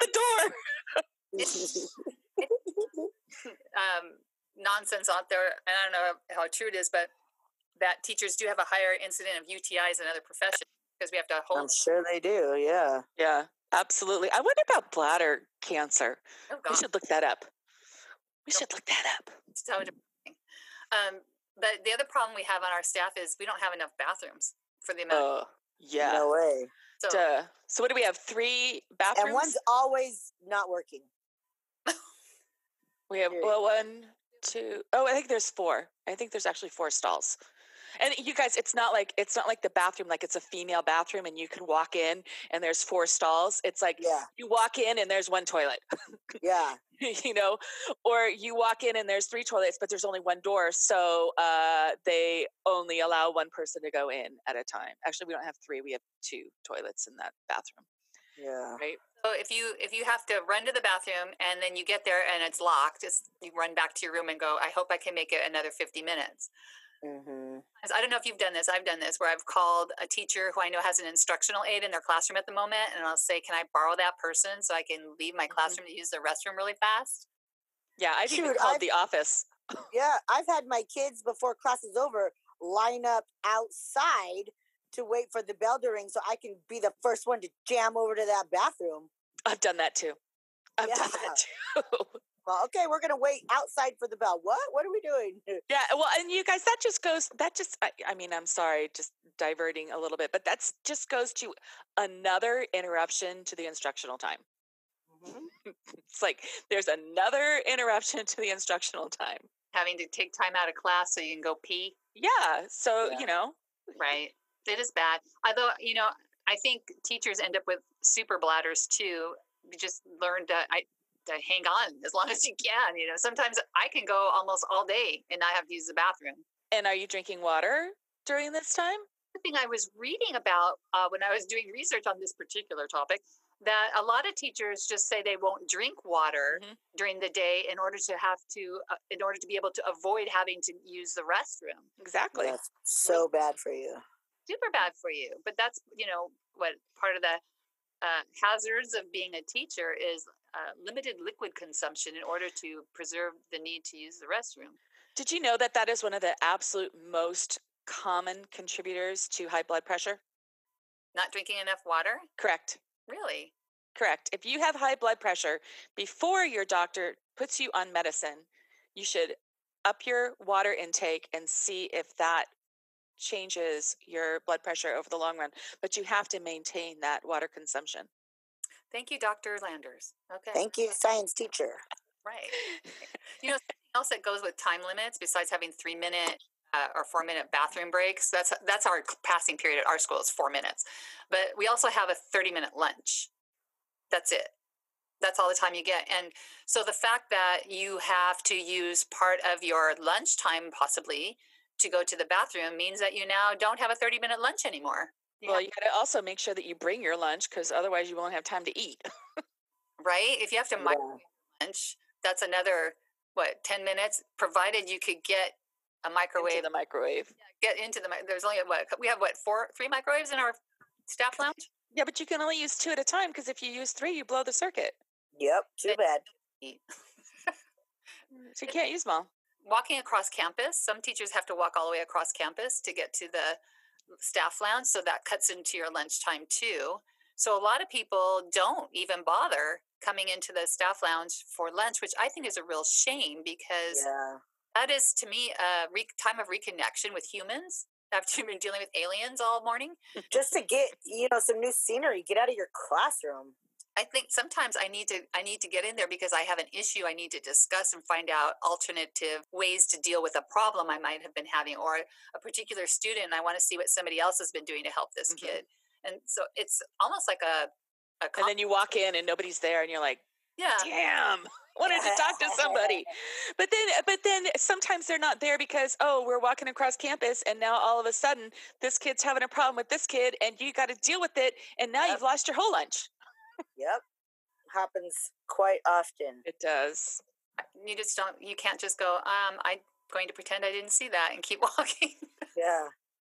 D: the door.
A: Nonsense out there, and I don't know how true it is, but that teachers do have a higher incident of UTIs than other professions, because we have to hold.
B: I'm sure they do. Yeah.
D: Yeah, absolutely. I wonder about bladder cancer.
A: Oh, God.
D: We should look that up. It's so
A: depressing. But the other problem we have on our staff is we don't have enough bathrooms for the amount.
D: Yeah.
B: No way.
D: So what do we have? 3 bathrooms?
B: And one's always not working.
D: We have 1, 2. Oh, I think there's 4. I think there's actually 4 stalls. And you guys, it's not like the bathroom, like it's a female bathroom and you can walk in and there's 4 stalls. It's like you walk in and there's 1 toilet.
B: Yeah.
D: Or you walk in and there's 3 toilets, but there's only 1 door. So they only allow 1 person to go in at a time. Actually, we don't have 3. We have 2 toilets in that bathroom.
B: Yeah.
D: Right.
A: So if you have to run to the bathroom and then you get there and it's locked, you run back to your room and go, I hope I can make it another 50 minutes.
B: Mm-hmm.
A: I don't know if you've done this. I've done this where I've called a teacher who I know has an instructional aide in their classroom at the moment, and I'll say, can I borrow that person so I can leave my classroom to use the restroom really fast?
D: Yeah, I've even called the office.
B: Yeah, I've had my kids, before class is over, line up outside to wait for the bell to ring so I can be the first one to jam over to that bathroom.
D: I've done that too. I've done that too.
B: Well, okay, we're going to wait outside for the bell. What? What are we doing?
D: Yeah, well, and you guys, I mean, I'm sorry, just diverting a little bit, but just goes to another interruption to the instructional time. Mm-hmm. It's like there's another interruption to the instructional time.
A: Having to take time out of class so you can go pee.
D: Yeah, so,
A: Right. It is bad. Although, I think teachers end up with super bladders too. You just learn to hang on as long as you can. Sometimes I can go almost all day and not have to use the bathroom.
D: And are you drinking water during this time?
A: The thing I was reading about when I was doing research on this particular topic, that a lot of teachers just say they won't drink water during the day in order to be able to avoid having to use the restroom.
D: Exactly.
B: That's so bad for you.
A: Super bad for you. But that's, what part of the hazards of being a teacher is limited liquid consumption in order to preserve the need to use the restroom.
D: Did you know that is one of the absolute most common contributors to high blood pressure?
A: Not drinking enough water?
D: Correct.
A: Really?
D: Correct. If you have high blood pressure, before your doctor puts you on medicine, you should up your water intake and see if that changes your blood pressure over the long run. But you have to maintain that water consumption.
A: Thank you, Dr. Landers. Okay.
B: Thank you, science teacher.
A: Right. Something else that goes with time limits, besides having 3-minute or 4-minute bathroom breaks, that's our passing period at our school is 4 minutes. But we also have a 30-minute lunch. That's it. That's all the time you get. And so the fact that you have to use part of your lunchtime possibly to go to the bathroom means that you now don't have a 30-minute lunch anymore.
D: Well, you got to also make sure that you bring your lunch, because otherwise you won't have time to eat.
A: Right? If you have to microwave lunch, that's another, 10 minutes, provided you could get a microwave.
D: Into the microwave.
A: Get into the, there's only, we have 3 microwaves in our staff lounge?
D: Yeah, but you can only use 2 at a time, because if you use 3, you blow the circuit.
B: Yep, too bad.
D: So you can't use them all.
A: Walking across campus, some teachers have to walk all the way across campus to get to the staff lounge, so that cuts into your lunchtime too. So a lot of people don't even bother coming into the staff lounge for lunch, which I think is a real shame, because that is, to me, a time of reconnection with humans after you've been dealing with aliens all morning.
B: Just to get, some new scenery, get out of your classroom.
A: I think sometimes I need to get in there because I have an issue I need to discuss and find out alternative ways to deal with a problem I might have been having, or a particular student. I want to see what somebody else has been doing to help this kid. And so it's almost like a
D: and then you walk in and nobody's there and you're like,
A: yeah,
D: damn, wanted to talk to somebody. But then sometimes they're not there because, we're walking across campus and now all of a sudden this kid's having a problem with this kid and you got to deal with it. And now you've lost your whole lunch.
B: Yep. Happens quite often.
D: It does.
A: You can't just go, I'm going to pretend I didn't see that and keep walking.
B: Yeah.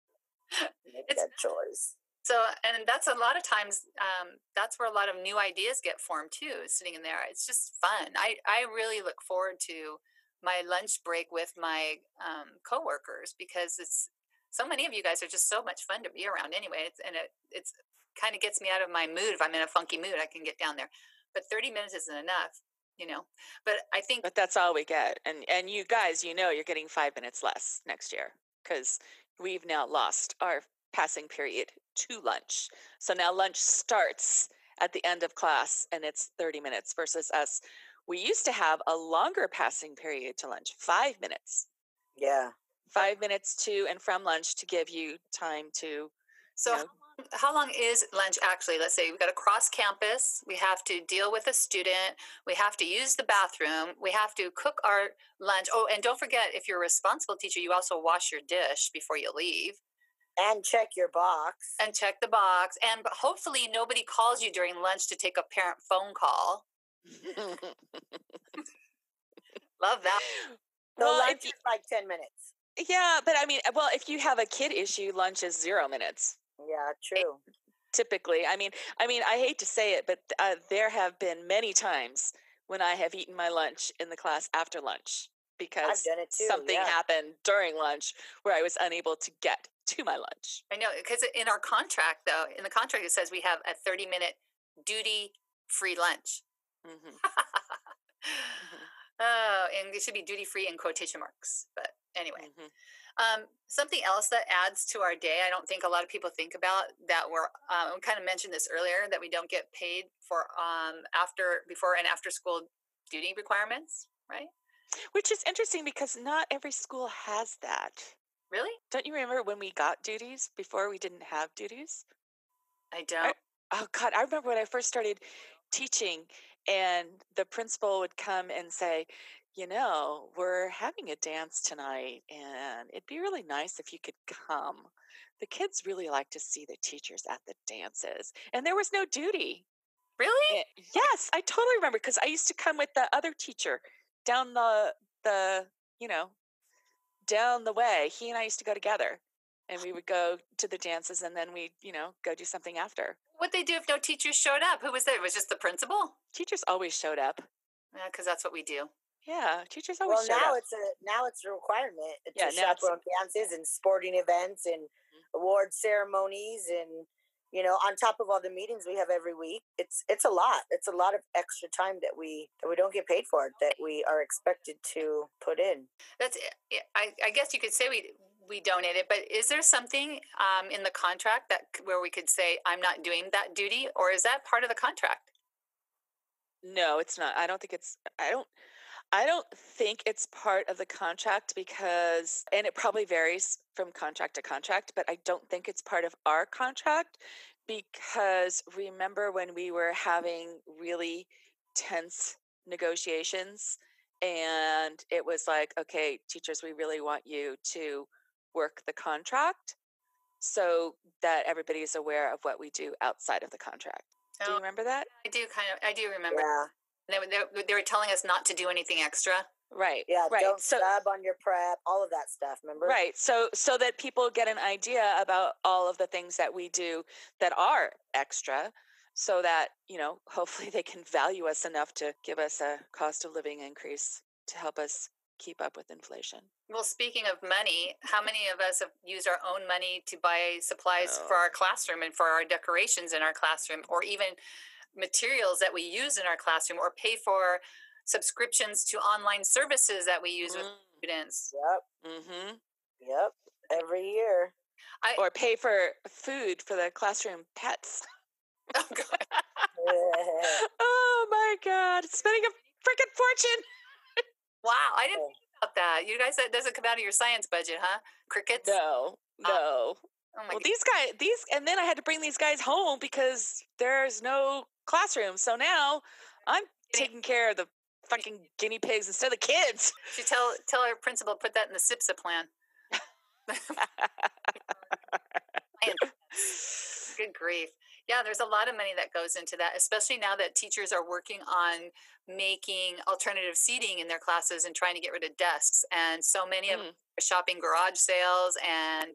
B: Make that choice.
A: So, and that's a lot of times, that's where a lot of new ideas get formed too, sitting in there. It's just fun. I really look forward to my lunch break with my coworkers, because it's so many of you guys are just so much fun to be around anyway. It's kind of gets me out of my mood. If I'm in a funky mood, I can get down there. But 30 minutes isn't enough, But I think...
D: But that's all we get. And you guys, you're getting 5 minutes less next year, because we've now lost our passing period to lunch. So now lunch starts at the end of class, and it's 30 minutes versus us. We used to have a longer passing period to lunch, 5 minutes.
B: Yeah.
D: 5 minutes to and from lunch to give you time to...
A: So how long is lunch actually? Let's say we've got to cross campus. We have to deal with a student. We have to use the bathroom. We have to cook our lunch. Oh, and don't forget, if you're a responsible teacher, you also wash your dish before you leave.
B: And check your box.
A: And check the box. And hopefully nobody calls you during lunch to take a parent phone call. Love that.
B: So lunch is like 10 minutes.
D: Yeah, but if you have a kid issue, lunch is 0 minutes.
B: Yeah, true.
D: Typically, I hate to say it, but there have been many times when I have eaten my lunch in the class after lunch because
B: I've done it too,
D: something happened during lunch where I was unable to get to my lunch.
A: I know, because in our contract, though, it says we have a 30-minute duty-free lunch.
D: Mm-hmm.
A: Oh, and it should be duty-free in quotation marks. But anyway.
D: Mm-hmm.
A: Something else that adds to our day, I don't think a lot of people think about, that we kind of mentioned this earlier, that we don't get paid for before and after school duty requirements, right?
D: Which is interesting because not every school has that.
A: Really?
D: Don't you remember when we got duties before we didn't have duties?
A: I don't.
D: I remember when I first started teaching and the principal would come and say, we're having a dance tonight and it'd be really nice if you could come. The kids really like to see the teachers at the dances. And there was no duty.
A: Really?
D: Yes, I totally remember, because I used to come with the other teacher down the down the way. He and I used to go together and we would go to the dances and then we'd, go do something after.
A: What'd they do if no teachers showed up? Who was there? It was just the principal?
D: Teachers always showed up.
A: Yeah, because that's what we do.
D: Yeah, teachers always showed up.
B: Now it's a requirement to
D: now
B: chaperone dances and sporting events and award ceremonies and on top of all the meetings we have every week. It's a lot. It's a lot of extra time that we don't get paid for, that we are expected to put in.
A: That's I guess you could say we donate it, but is there something in the contract where we could say I'm not doing that duty, or is that part of the contract?
D: No, it's not. I don't think it's part of the contract because, and it probably varies from contract to contract, but I don't think it's part of our contract because remember when we were having really tense negotiations. And it was like, okay, teachers, we really want you to work the contract so that everybody is aware of what we do outside of the contract. Do you remember that?
A: I do remember.
B: Yeah.
A: They were telling us not to do anything extra.
D: Right.
B: Yeah.
D: Right.
B: Don't sub on your prep, all of that stuff. Remember?
D: Right. So that people get an idea about all of the things that we do that are extra, so that, hopefully they can value us enough to give us a cost of living increase to help us keep up with inflation.
A: Well, speaking of money, how many of us have used our own money to buy supplies for our classroom and for our decorations in our classroom, or even materials that we use in our classroom, or pay for subscriptions to online services that we use with students?
B: Yep.
D: Mm-hmm.
B: Yep. Every year.
D: Or pay for food for the classroom pets.
A: Oh, God.
D: Oh, my God. Spending a freaking fortune.
A: Wow. I didn't think about that. You guys, that doesn't come out of your science budget, huh? Crickets?
D: No.
A: Oh my
D: Well,
A: God.
D: and then I had to bring these guys home because there's no classroom. So now I'm taking care of the fucking guinea pigs instead of the kids.
A: You tell our principal to put that in the SIPSA plan. Good grief. Yeah, there's a lot of money that goes into that, especially now that teachers are working on making alternative seating in their classes and trying to get rid of desks. And so many of them are shopping garage sales and,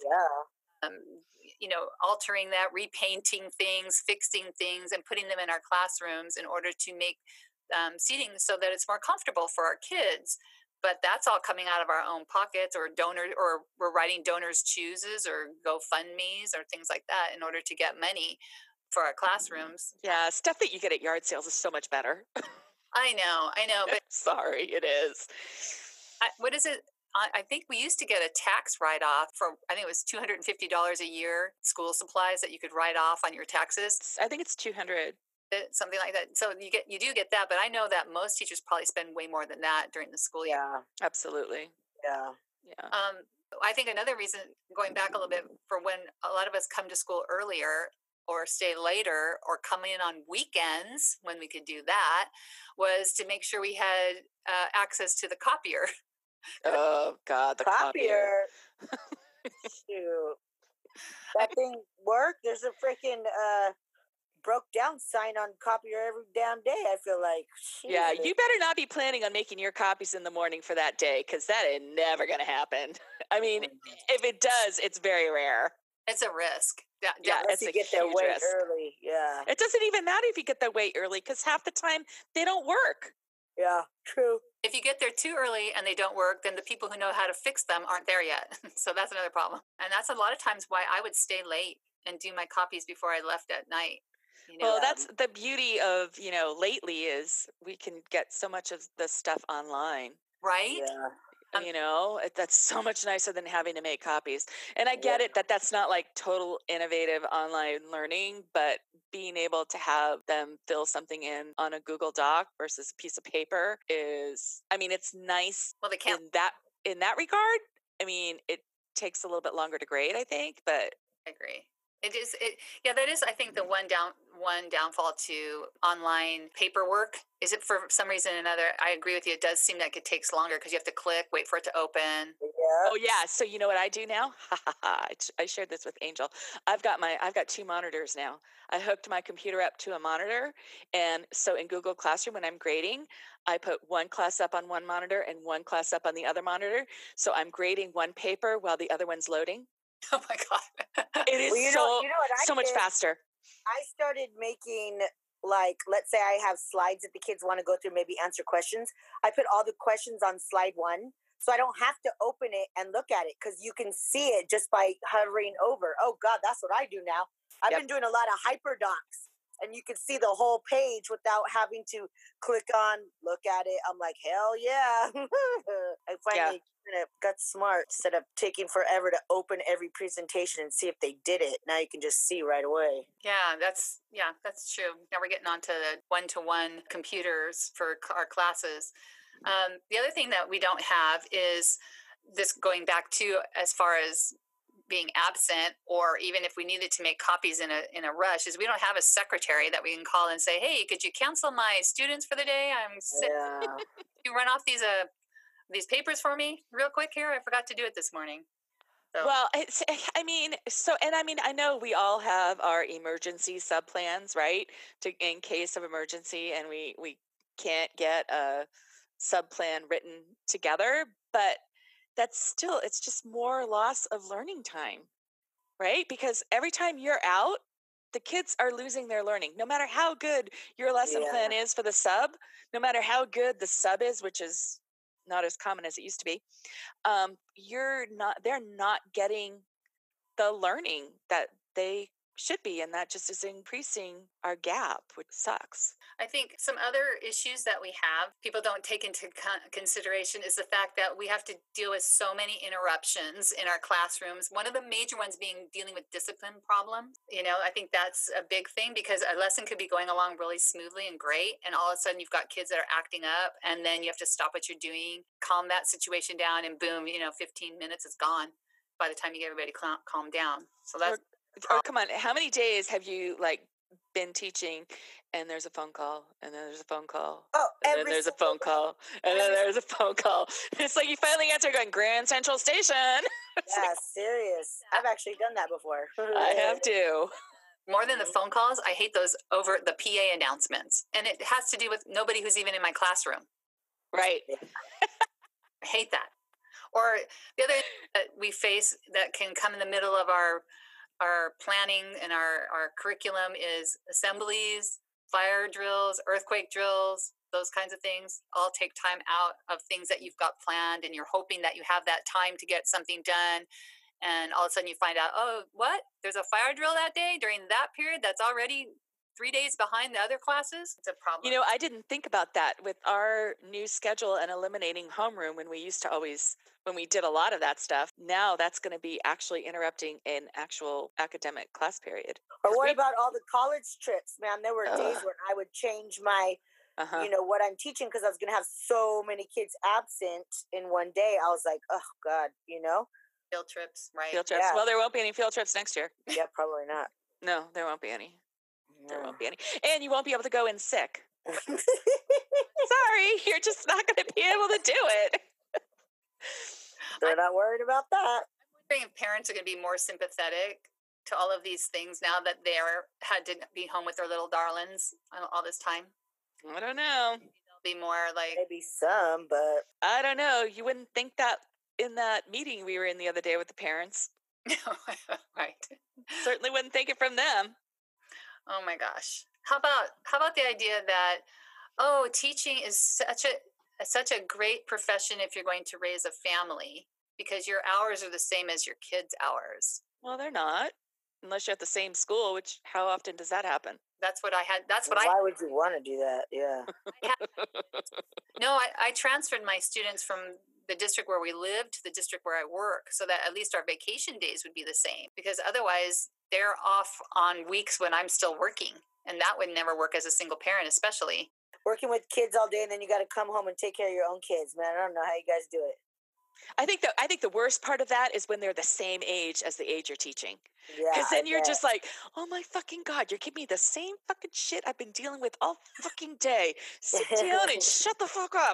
A: altering that, repainting things, fixing things, and putting them in our classrooms in order to make seating so that it's more comfortable for our kids. But that's all coming out of our own pockets, or we're writing donors' chooses or GoFundMe's or things like that in order to get money for our classrooms.
D: Yeah, stuff that you get at yard sales is so much better.
A: I know, but
D: sorry, it is.
A: What is it? I think we used to get a tax write-off for, I think it was $250 a year, school supplies that you could write off on your taxes.
D: I think it's $200.
A: Something like that. So you do get that, but I know that most teachers probably spend way more than that during the school year.
B: Yeah,
D: absolutely.
B: Yeah.
A: I think another reason, going back a little bit, for when a lot of us come to school earlier or stay later or come in on weekends when we could do that, was to make sure we had access to the copier.
D: Oh God, the copier.
B: Shoot. That thing worked. There's a freaking broke down sign on copier every damn day, I feel like. Jesus.
D: Yeah, you better not be planning on making your copies in the morning for that day, because that is never going to happen. I mean, if it does, it's very rare.
A: It's a risk.
D: Yeah,
B: unless you get there way early. Yeah.
D: It doesn't even matter if you get there way early, because half the time they don't work.
B: Yeah, true.
A: If you get there too early and they don't work, then the people who know how to fix them aren't there yet. So that's another problem. And that's a lot of times why I would stay late and do my copies before I left at night.
D: Well, that's the beauty of, lately is we can get so much of the stuff online.
A: Right?
B: Yeah.
D: That's so much nicer than having to make copies. And I get it that that's not like total innovative online learning, but being able to have them fill something in on a Google Doc versus a piece of paper is, it's nice.
A: Well, they can't.
D: In that regard. I mean, it takes a little bit longer to grade, I think, but
A: I agree. It is. That is, I think, the one downfall to online paperwork. Is it for some reason or another? I agree with you. It does seem like it takes longer because you have to click, wait for it to open.
B: Yeah.
D: Oh yeah. So you know what I do now? I shared this with Angel. I've got 2 monitors now. I hooked my computer up to a monitor, and so in Google Classroom, when I'm grading, I put one class up on one monitor and one class up on the other monitor. So I'm grading one paper while the other one's loading.
A: Oh my God.
D: It is so much faster.
B: I started making, like, let's say I have slides that the kids want to go through, maybe answer questions. I put all the questions on slide 1, so I don't have to open it and look at it, because you can see it just by hovering over. Oh God, that's what I do now. I've been doing a lot of hyperdocs, and you can see the whole page without having to click on, look at it. I'm like, hell yeah. I finally got smart. Instead of taking forever to open every presentation and see if they did it, now you can just see right away.
A: Yeah, that's true. Now we're getting onto the one-to-one computers for our classes. The other thing that we don't have is this, going back to as far as being absent, or even if we needed to make copies in a rush, is we don't have a secretary that we can call and say, hey, could you cancel my students for the day? I'm sick.
B: Yeah.
A: You run off these papers for me real quick here. I forgot to do it this morning. So.
D: Well, I know we all have our emergency sub plans, right? In case of emergency, and we can't get a sub plan written together, but it's just more loss of learning time, right? Because every time you're out, the kids are losing their learning. No matter how good your lesson plan is for the sub, no matter how good the sub is, which is not as common as it used to be, they're not getting the learning that they should be, and that just is increasing our gap, which sucks.
A: I think some other issues that we have people don't take into consideration is the fact that we have to deal with so many interruptions in our classrooms. One of the major ones being dealing with discipline problems. I think that's a big thing, because a lesson could be going along really smoothly and great, and all of a sudden you've got kids that are acting up, and then you have to stop what you're doing, calm that situation down, and boom, 15 minutes is gone by the time you get everybody calmed down. So that's
D: come on, how many days have you been teaching and there's a phone call, and then there's a phone call, and then there's a phone call, and then there's a phone call? It's like you finally answer going, Grand Central Station.
B: Yeah, serious. I've actually done that before.
D: I have too.
A: More than the phone calls, I hate those over the PA announcements. And it has to do with nobody who's even in my classroom.
D: Right.
A: I hate that. Or the other that we face that can come in the middle of our planning and our curriculum is assemblies, fire drills, earthquake drills, those kinds of things all take time out of things that you've got planned, and you're hoping that you have that time to get something done. And all of a sudden you find out, oh, what? There's a fire drill that day during that period that's already 3 days behind the other classes. It's a problem.
D: I didn't think about that with our new schedule and eliminating homeroom when we did a lot of that stuff. Now that's going to be actually interrupting an actual academic class period.
B: Or what about all the college trips, man? There were days when I would change my, what I'm teaching, because I was going to have so many kids absent in one day. I was like, oh, God,
A: Field trips, right?
D: Field trips. Yeah. Well, there won't be any field trips next year.
B: Yeah, probably not.
D: No, there won't be any. There won't be any. And you won't be able to go in sick. Sorry, you're just not going to be able to do it.
B: They're not worried about that.
A: I'm wondering if parents are going to be more sympathetic to all of these things now that they had to be home with their little darlings all this time.
D: I don't know.
A: They'll be more like...
B: Maybe some, but...
D: I don't know. You wouldn't think that in that meeting we were in the other day with the parents.
A: Right.
D: Certainly wouldn't think it from them.
A: Oh my gosh. How about the idea that, teaching is such a great profession if you're going to raise a family, because your hours are the same as your kids' hours.
D: Well, they're not, unless you're at the same school, which how often does that happen?
A: That's what I had.
B: Why would you want to do that? Yeah.
A: I transferred my students from the district where we live to the district where I work, so that at least our vacation days would be the same, because otherwise they're off on weeks when I'm still working, and that would never work as a single parent, especially.
B: Working with kids all day, and then you got to come home and take care of your own kids, man. I don't know how you guys do it.
D: I think the worst part of that is when they're the same age as the age you're teaching.
B: Yeah.
D: Because then you're just like, oh my fucking God, you're giving me the same fucking shit I've been dealing with all fucking day. Sit down and shut the fuck up.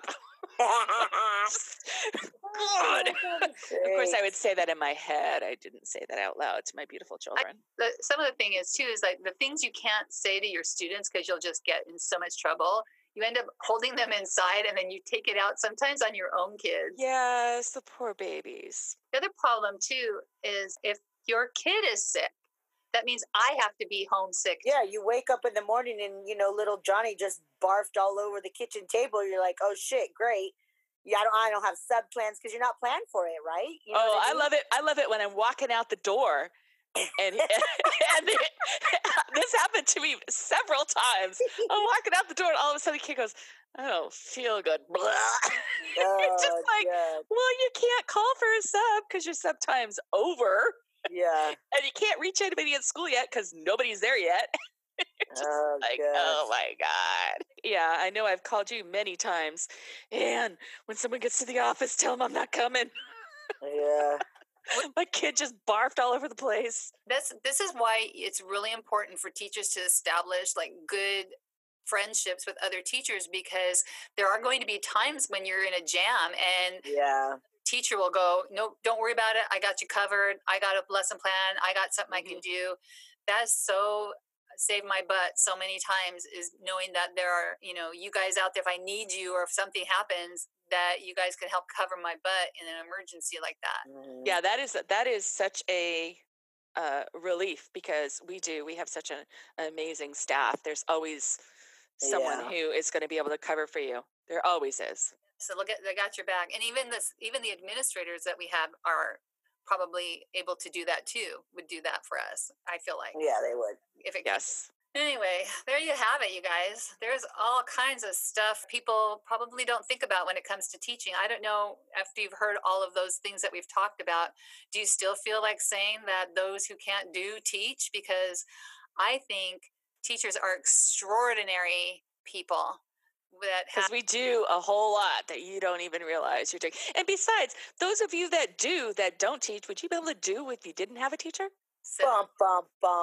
D: God. Of course, I would say that in my head. I didn't say that out loud to my beautiful children.
A: Some of the thing is, too, is like the things you can't say to your students because you'll just get in so much trouble. You end up holding them inside, and then you take it out sometimes on your own kids.
D: Yes, the poor babies.
A: The other problem, too, is if your kid is sick, that means I have to be homesick.
B: Yeah, you wake up in the morning and, little Johnny just barfed all over the kitchen table. You're like, oh, shit, great. Yeah, I don't have sub plans because you're not planned for it, right? You know
D: I love it. I love it when I'm walking out the door. And this happened to me several times. I'm walking out the door, and all of a sudden the kid goes, I don't feel good. It's just like,
B: God.
D: Well, you can't call for a sub because your sub time's over.
B: Yeah.
D: And you can't reach anybody at school yet because nobody's there yet.
B: Oh
D: my God. Yeah, I know I've called you many times. And when someone gets to the office, tell them I'm not coming.
B: Yeah.
D: My kid just barfed all over the place.
A: This is why it's really important for teachers to establish like good friendships with other teachers, because there are going to be times when you're in a jam and
B: Yeah.
A: teacher will go, no, don't worry about it. I got you covered. I got a lesson plan. I got something I can do. That's so saved my butt so many times, is knowing that there are, you guys out there, if I need you or if something happens, that you guys can help cover my butt in an emergency like that.
D: Yeah, that is such a relief, because we have such an amazing staff. There's always someone who is going to be able to cover for you. There always is.
A: So they got your back. And even the administrators that we have are probably able to do that too, would do that for us, I feel like.
B: Yeah, they would.
A: If it
D: Yes.
A: Anyway, there you have it, you guys. There's all kinds of stuff people probably don't think about when it comes to teaching. I don't know, after you've heard all of those things that we've talked about, do you still feel like saying that those who can't do teach? Because I think teachers are extraordinary people that
D: Because we do a whole lot that you don't even realize you're doing. And besides, those of you that don't teach, would you be able to do if you didn't have a teacher?
B: Bum, bum, bum.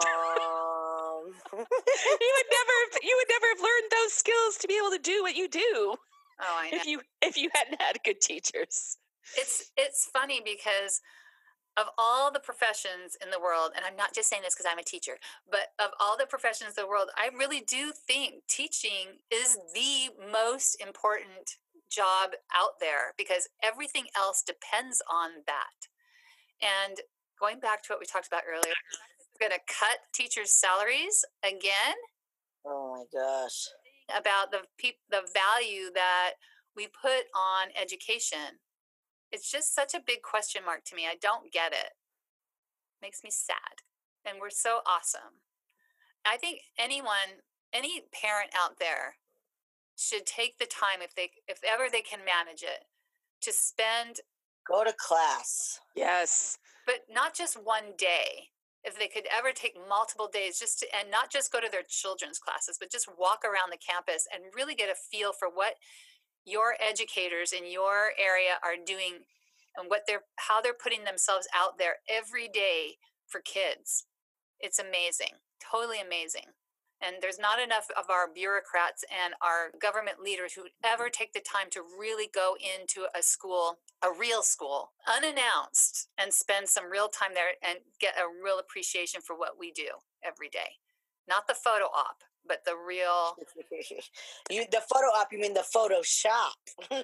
D: You would never have learned those skills to be able to do what you do.
A: Oh, I know.
D: If you hadn't had good teachers.
A: It's funny because of all the professions in the world, and I'm not just saying this because I'm a teacher, but of all the professions in the world, I really do think teaching is the most important job out there, because everything else depends on that. And going back to what we talked about earlier, we're going to cut teachers' salaries again.
B: Oh my gosh.
A: About the value that we put on education. It's just such a big question mark to me. I don't get it. Makes me sad. And we're so awesome. I think any parent out there should take the time, if ever they can manage it, to
B: go to class.
D: Yes.
A: But not just one day. If they could ever take multiple days and not just go to their children's classes, but just walk around the campus and really get a feel for what your educators in your area are doing and how they're putting themselves out there every day for kids. It's amazing, totally amazing. And there's not enough of our bureaucrats and our government leaders who ever take the time to really go into a school, a real school, unannounced, and spend some real time there and get a real appreciation for what we do every day. Not the photo op, but the real.
B: The photo op, you mean the Photoshop.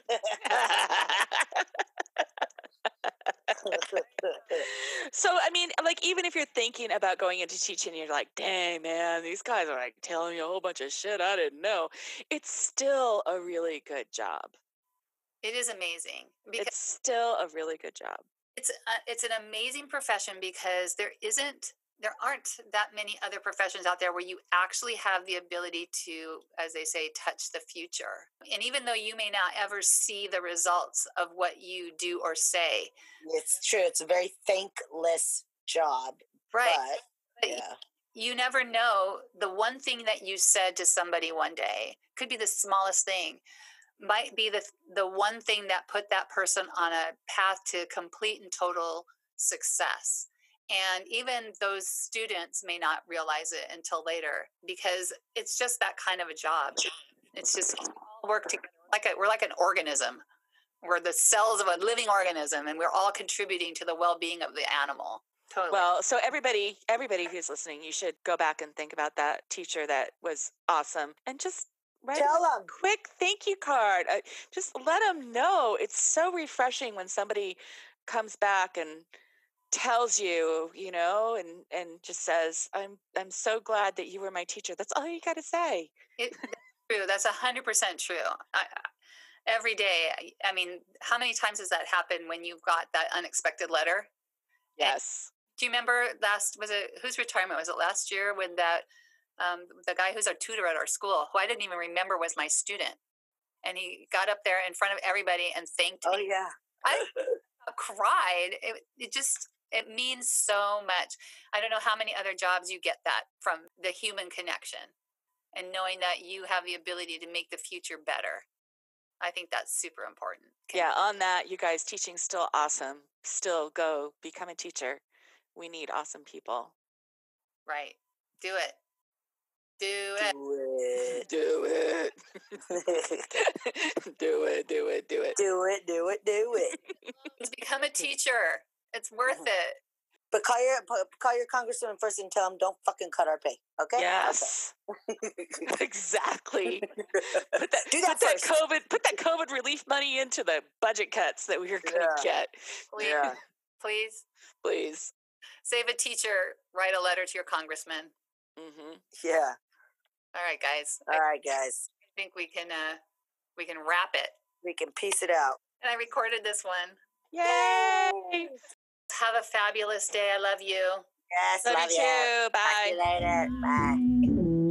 D: So, I mean, like, even if you're thinking about going into teaching, you're like, dang, man, these guys are like telling me a whole bunch of shit I didn't know. It's still a really good job.
A: It is amazing.
D: It's still a really good job.
A: It's an amazing profession, because there aren't that many other professions out there where you actually have the ability to, as they say, touch the future. And even though you may not ever see the results of what you do or say.
B: It's true. It's a very thankless job.
A: Right.
B: But yeah.
A: You never know. The one thing that you said to somebody one day could be the smallest thing, might be the one thing that put that person on a path to complete and total success. And even those students may not realize it until later, because it's just that kind of a job. It's just all work together. We're like an organism. We're the cells of a living organism, and we're all contributing to the well-being of the animal. Totally.
D: Well, so everybody who's listening, you should go back and think about that teacher that was awesome, and just write a quick thank you card. Just let them know. It's so refreshing when somebody comes back and tells you, and just says, I'm so glad that you were my teacher. That's all you got to say.
A: That's true. That's 100% true. Every day. I mean, how many times has that happened when you got that unexpected letter?
D: Yes.
A: And do you remember whose retirement was it last year, when that the guy who's our tutor at our school, who I didn't even remember was my student, and he got up there in front of everybody and thanked me.
B: Oh yeah.
A: I cried. It means so much. I don't know how many other jobs you get that from, the human connection and knowing that you have the ability to make the future better. I think that's super important.
D: Yeah, on that, you guys, teaching's still awesome. Still go become a teacher. We need awesome people.
A: Right. Do it. Do it.
D: Do it. Do it. Do it. Do it.
B: Do it, do it, do it.
A: Become a teacher. It's worth it.
B: But call your congressman first and tell him don't fucking cut our pay. Okay?
D: Yes.
B: Okay.
D: Exactly. Put
B: first.
D: that COVID relief money into the budget cuts that we were going to get.
A: Please.
B: Yeah.
A: Please.
D: Please.
A: Save a teacher. Write a letter to your congressman.
D: Mm-hmm.
B: Yeah.
A: All right, guys.
B: All right, guys.
A: I think we can wrap it.
B: We can piece it out.
A: And I recorded this one.
D: Yay!
A: Have a fabulous day. I love you.
B: Yes,
D: Love
B: love
D: you too. Bye.
B: See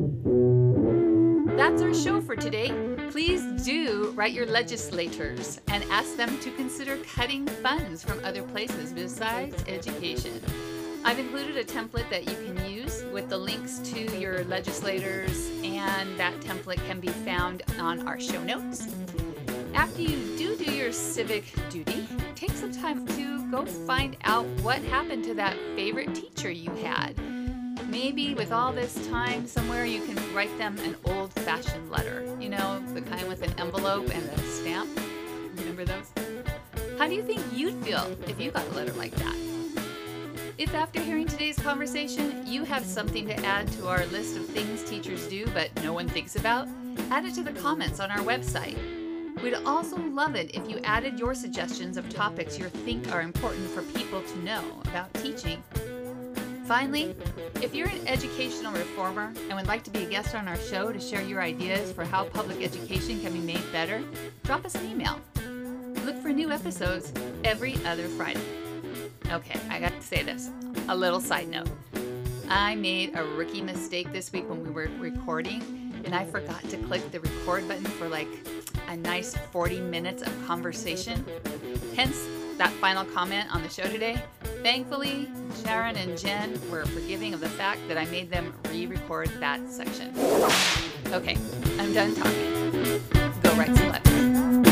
B: you later. Bye.
A: That's our show for today. Please do write your legislators and ask them to consider cutting funds from other places besides education. I've included a template that you can use with the links to your legislators, and that template can be found on our show notes. After you do your civic duty, take some time to go find out what happened to that favorite teacher you had. Maybe with all this time, somewhere you can write them an old-fashioned letter. You know, the kind with an envelope and a stamp. Remember those? How do you think you'd feel if you got a letter like that? If after hearing today's conversation, you have something to add to our list of things teachers do but no one thinks about, add it to the comments on our website. We'd also love it if you added your suggestions of topics you think are important for people to know about teaching. Finally, if you're an educational reformer and would like to be a guest on our show to share your ideas for how public education can be made better, drop us an email. Look for new episodes every other Friday. Okay, I got to say this. A little side note. I made a rookie mistake this week when we were recording, and I forgot to click the record button for like a nice 40 minutes of conversation. Hence, that final comment on the show today. Thankfully, Sharon and Jen were forgiving of the fact that I made them re-record that section. Okay, I'm done talking. Go write some letters.